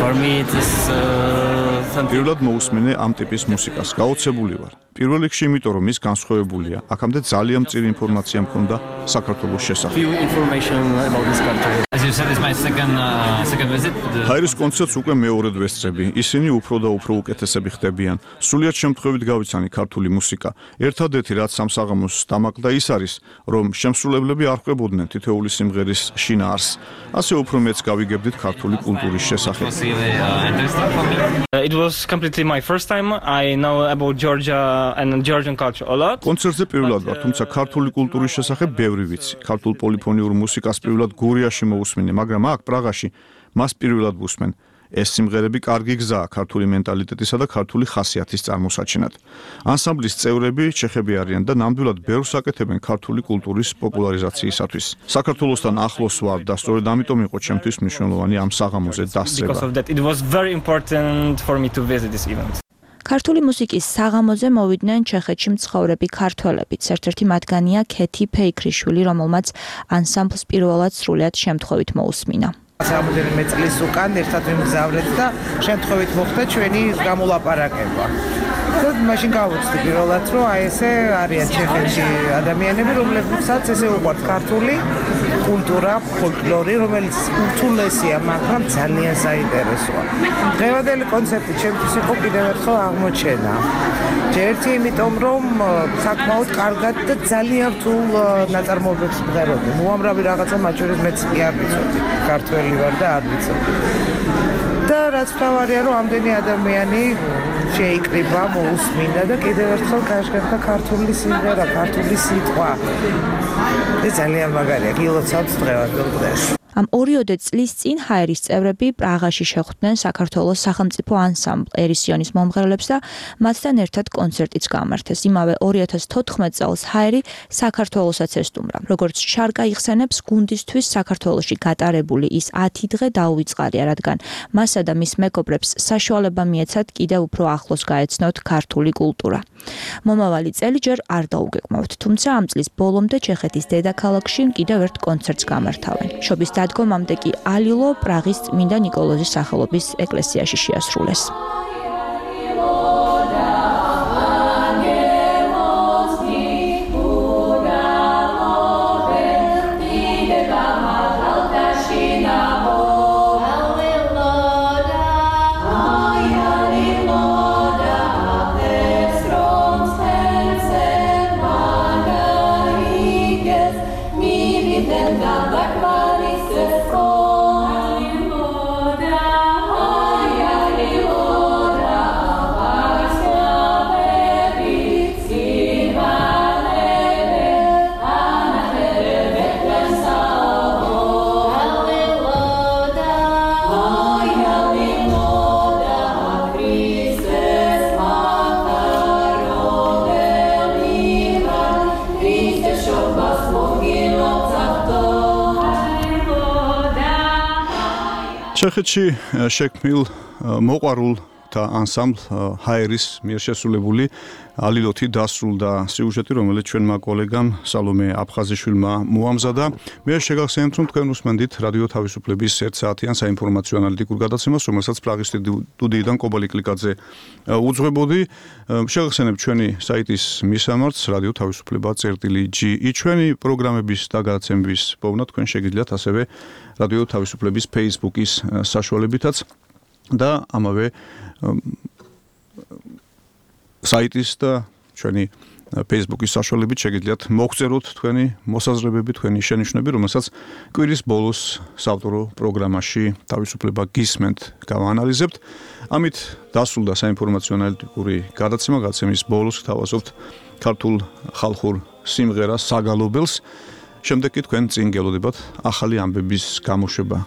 პირველად მოусმინე ამ ტიპის მუსიკას, გაოცებული ვარ. პირველ რიგში იმიტომ, რომ ის განსხვავებულია. აქამდე ძალიან მწირი ინფორმაცია მქონდა საქართველოს შესახებ. ჰაერის კონცერტს უკვე მეორედ ვესწრები. ისინი უფრო და უფრო უკეთესები ხდებიან. სულიად შემთხვევით გავიცანი ქართული მუსიკა. ერთადერთი რაც სამსაღამოს დამაკდა ის არის, რომ შემსრულებლები არ ყვებოდნენ თითოეული სიმღერის შინაარსს. ასე უფრო მეც გავიგებდით ქართული კულტურის შესახებ. It was completely my first time. I know about Georgia and Georgian culture a lot. კონცერტზე პირველად ვარ, თუმცა ქართული კულტურის შესახებ ბევრი ვიცი. ქართულ პოლიფონიურ მუსიკას პირველად გურიაში მოусმინე, მაგრამ აქ პრაღაში მას პირველად ვუსმენ. ეს სიმღერები კარგი გზაა ქართული მენტალიტეტისა და ქართული ხასიათის წარმოსაჩენად. ანსამბლის წევრები ჩეხები არიან და ნამდვილად ბევრს აკეთებენ ქართული კულტურის პოპულარიზაციისათვის. საქართველოსთან ახლოს ვარ და სწორედ ამიტომ იყო ჩემთვის მნიშვნელოვანი ამ საღამოზე დასწრება. Because of that, it was very important for me to visit this event. ქართული მუსიკის საღამოზე მოვიდნენ ჩეხეთში მცხოვრები ქართველებიც. ერთ-ერთი მათგანია ქეთი ფეიქრიშვილი, რომელმაც ანსამბლს პირველად სრულიად შემთხვევით მოусმინა. Რამდენიმე წლის უკან ერთად ვიმგზავრეთ და შემთხვევით მოხდა ჩვენი გამოლაპარაკება. და მაშინ გავუცდი პირველად, რომ აი ესე არიან ჩეხეთში ადამიანები, რომლებსაც ესე უყვართ ქართული კულტურა, ფოლკლორი, რომელიც უთულესია, მაგრამ ძალიან საინტერესოა. დღევანდელი კონცერტი ჩემთვის იყო კიდევ ერთხელ აღმოჩენა. ერთი იმიტომ, რომ საკმაოდ კარგად და ძალიან რთულ ნაწარმოებებს მღეროდნენ. უამრავი რაღაცა მათ შორის მეც კი არ ვიცოდი. ქართველი ვარ და არ ვიცოდი. და რაც თავარია, რომ ამდენი ადამიანი შეიკრიბა, მოусმინა და კიდევ ერთხელ გაჟღერდა ქართული სიმღერა, ქართული სიტყვა. ეს ძალიან მაგარია, გილოცავთ დღევანდელ დღეს. ამ 2 წლის წინ ჰაერის წევრები პრაღაში შეხვდნენ საქართველოს სახელმწიფო ანსამბლ ერისიონის მომღერლებს და მათთან ერთად კონცერტიც გამართეს. იმავე 2014 წელს ჰაერი საქართველოსაც ესტუმრა. როგორც შარკა იხსენებს, გუნდისთვის საქართველოში გატარებული ის 10 დღე დაუვიწყარია, რადგან მასა და მის მეგობრებს საშუალება მიეცათ კიდევ უფრო ახლოს გაეცნოთ ქართული კულტურა. მომავალი წელი ჯერ არ დაუგეგმავთ, თუმცა ამ წლის ბოლომდე ჩეხეთის დედაქალაქში კიდევ ერთ კონცერტს გამართავენ. შობის დადგომამდე კი ალილო პრაღის წმინდა ნიკოლოზის სახელობის ეკლესიაში შეასრულეს. ჩეხეთში შექმნილ მოყვარულ ჯგუფთა ანსამბლ ჰაერის მიერ შესრულებული ალილოთი დასრულდა სიუჟეტი, რომელიც ჩვენმა კოლეგამ სალომე აფხაზიშვილმა მოამზადა. მე შეგახსენებთ, რომ თქვენ უსმენთ რადიო თავისუფლების 1 საათიან საინფორმაციო ანალიტიკურ გადაცემას, რომელსაც პრაღის სტუდიიდან კობალი კლიკაძე უძღვებოდი. შეგახსენებთ ჩვენი საიტის მისამართს რადიო თავისუფლება.gi. ჩვენი პროგრამების და გადაცემების პოვნა თქვენ შეგიძლიათ ასევე რადიო თავისუფლების Facebook-ის საშუალებითაც და ამავე საიტის და ჩვენი Facebook-ის საშუალებით შეგიძლიათ მოგწეროთ თქვენი მოსაზრებები, თქვენი შენიშვნები, რომელსაც კვირის ბოლოს საავტორო პროგრამაში თავისუფლება გისმენთ გავაანალიზებთ. ამით დასრულდა საინფორმაციო ანალიტიკური გადაცემა. გადაცემის ბოლოს გთავაზობთ ქართულ ხალხურ სიმღერას საგალობელს. შემდეგ კი თქვენ წინ გელოდებათ ახალი ამბების გამოშვება.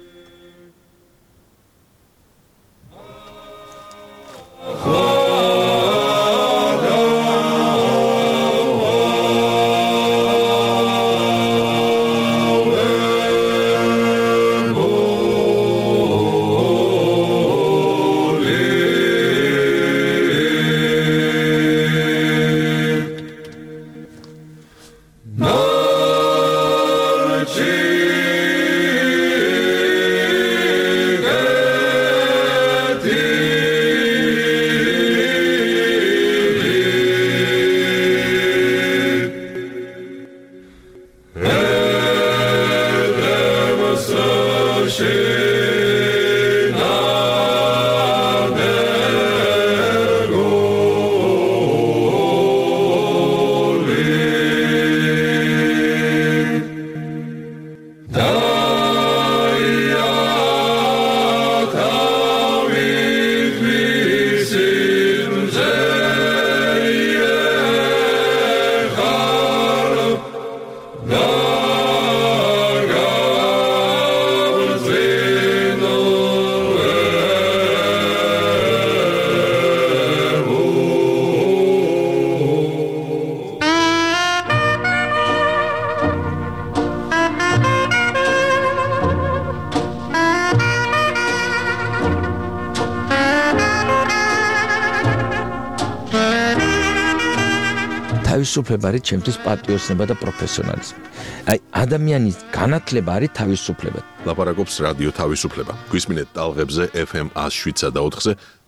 თავისუფლება არის ჩემთვის პატრიოტიზმი და პროფესიონალიზმი. აი ადამიანის განათლება არის თავისუფლება. ლაპარაკობს რადიო თავისუფლება. გვისმინეთ ტალღებზე FM 107 და 4-ზე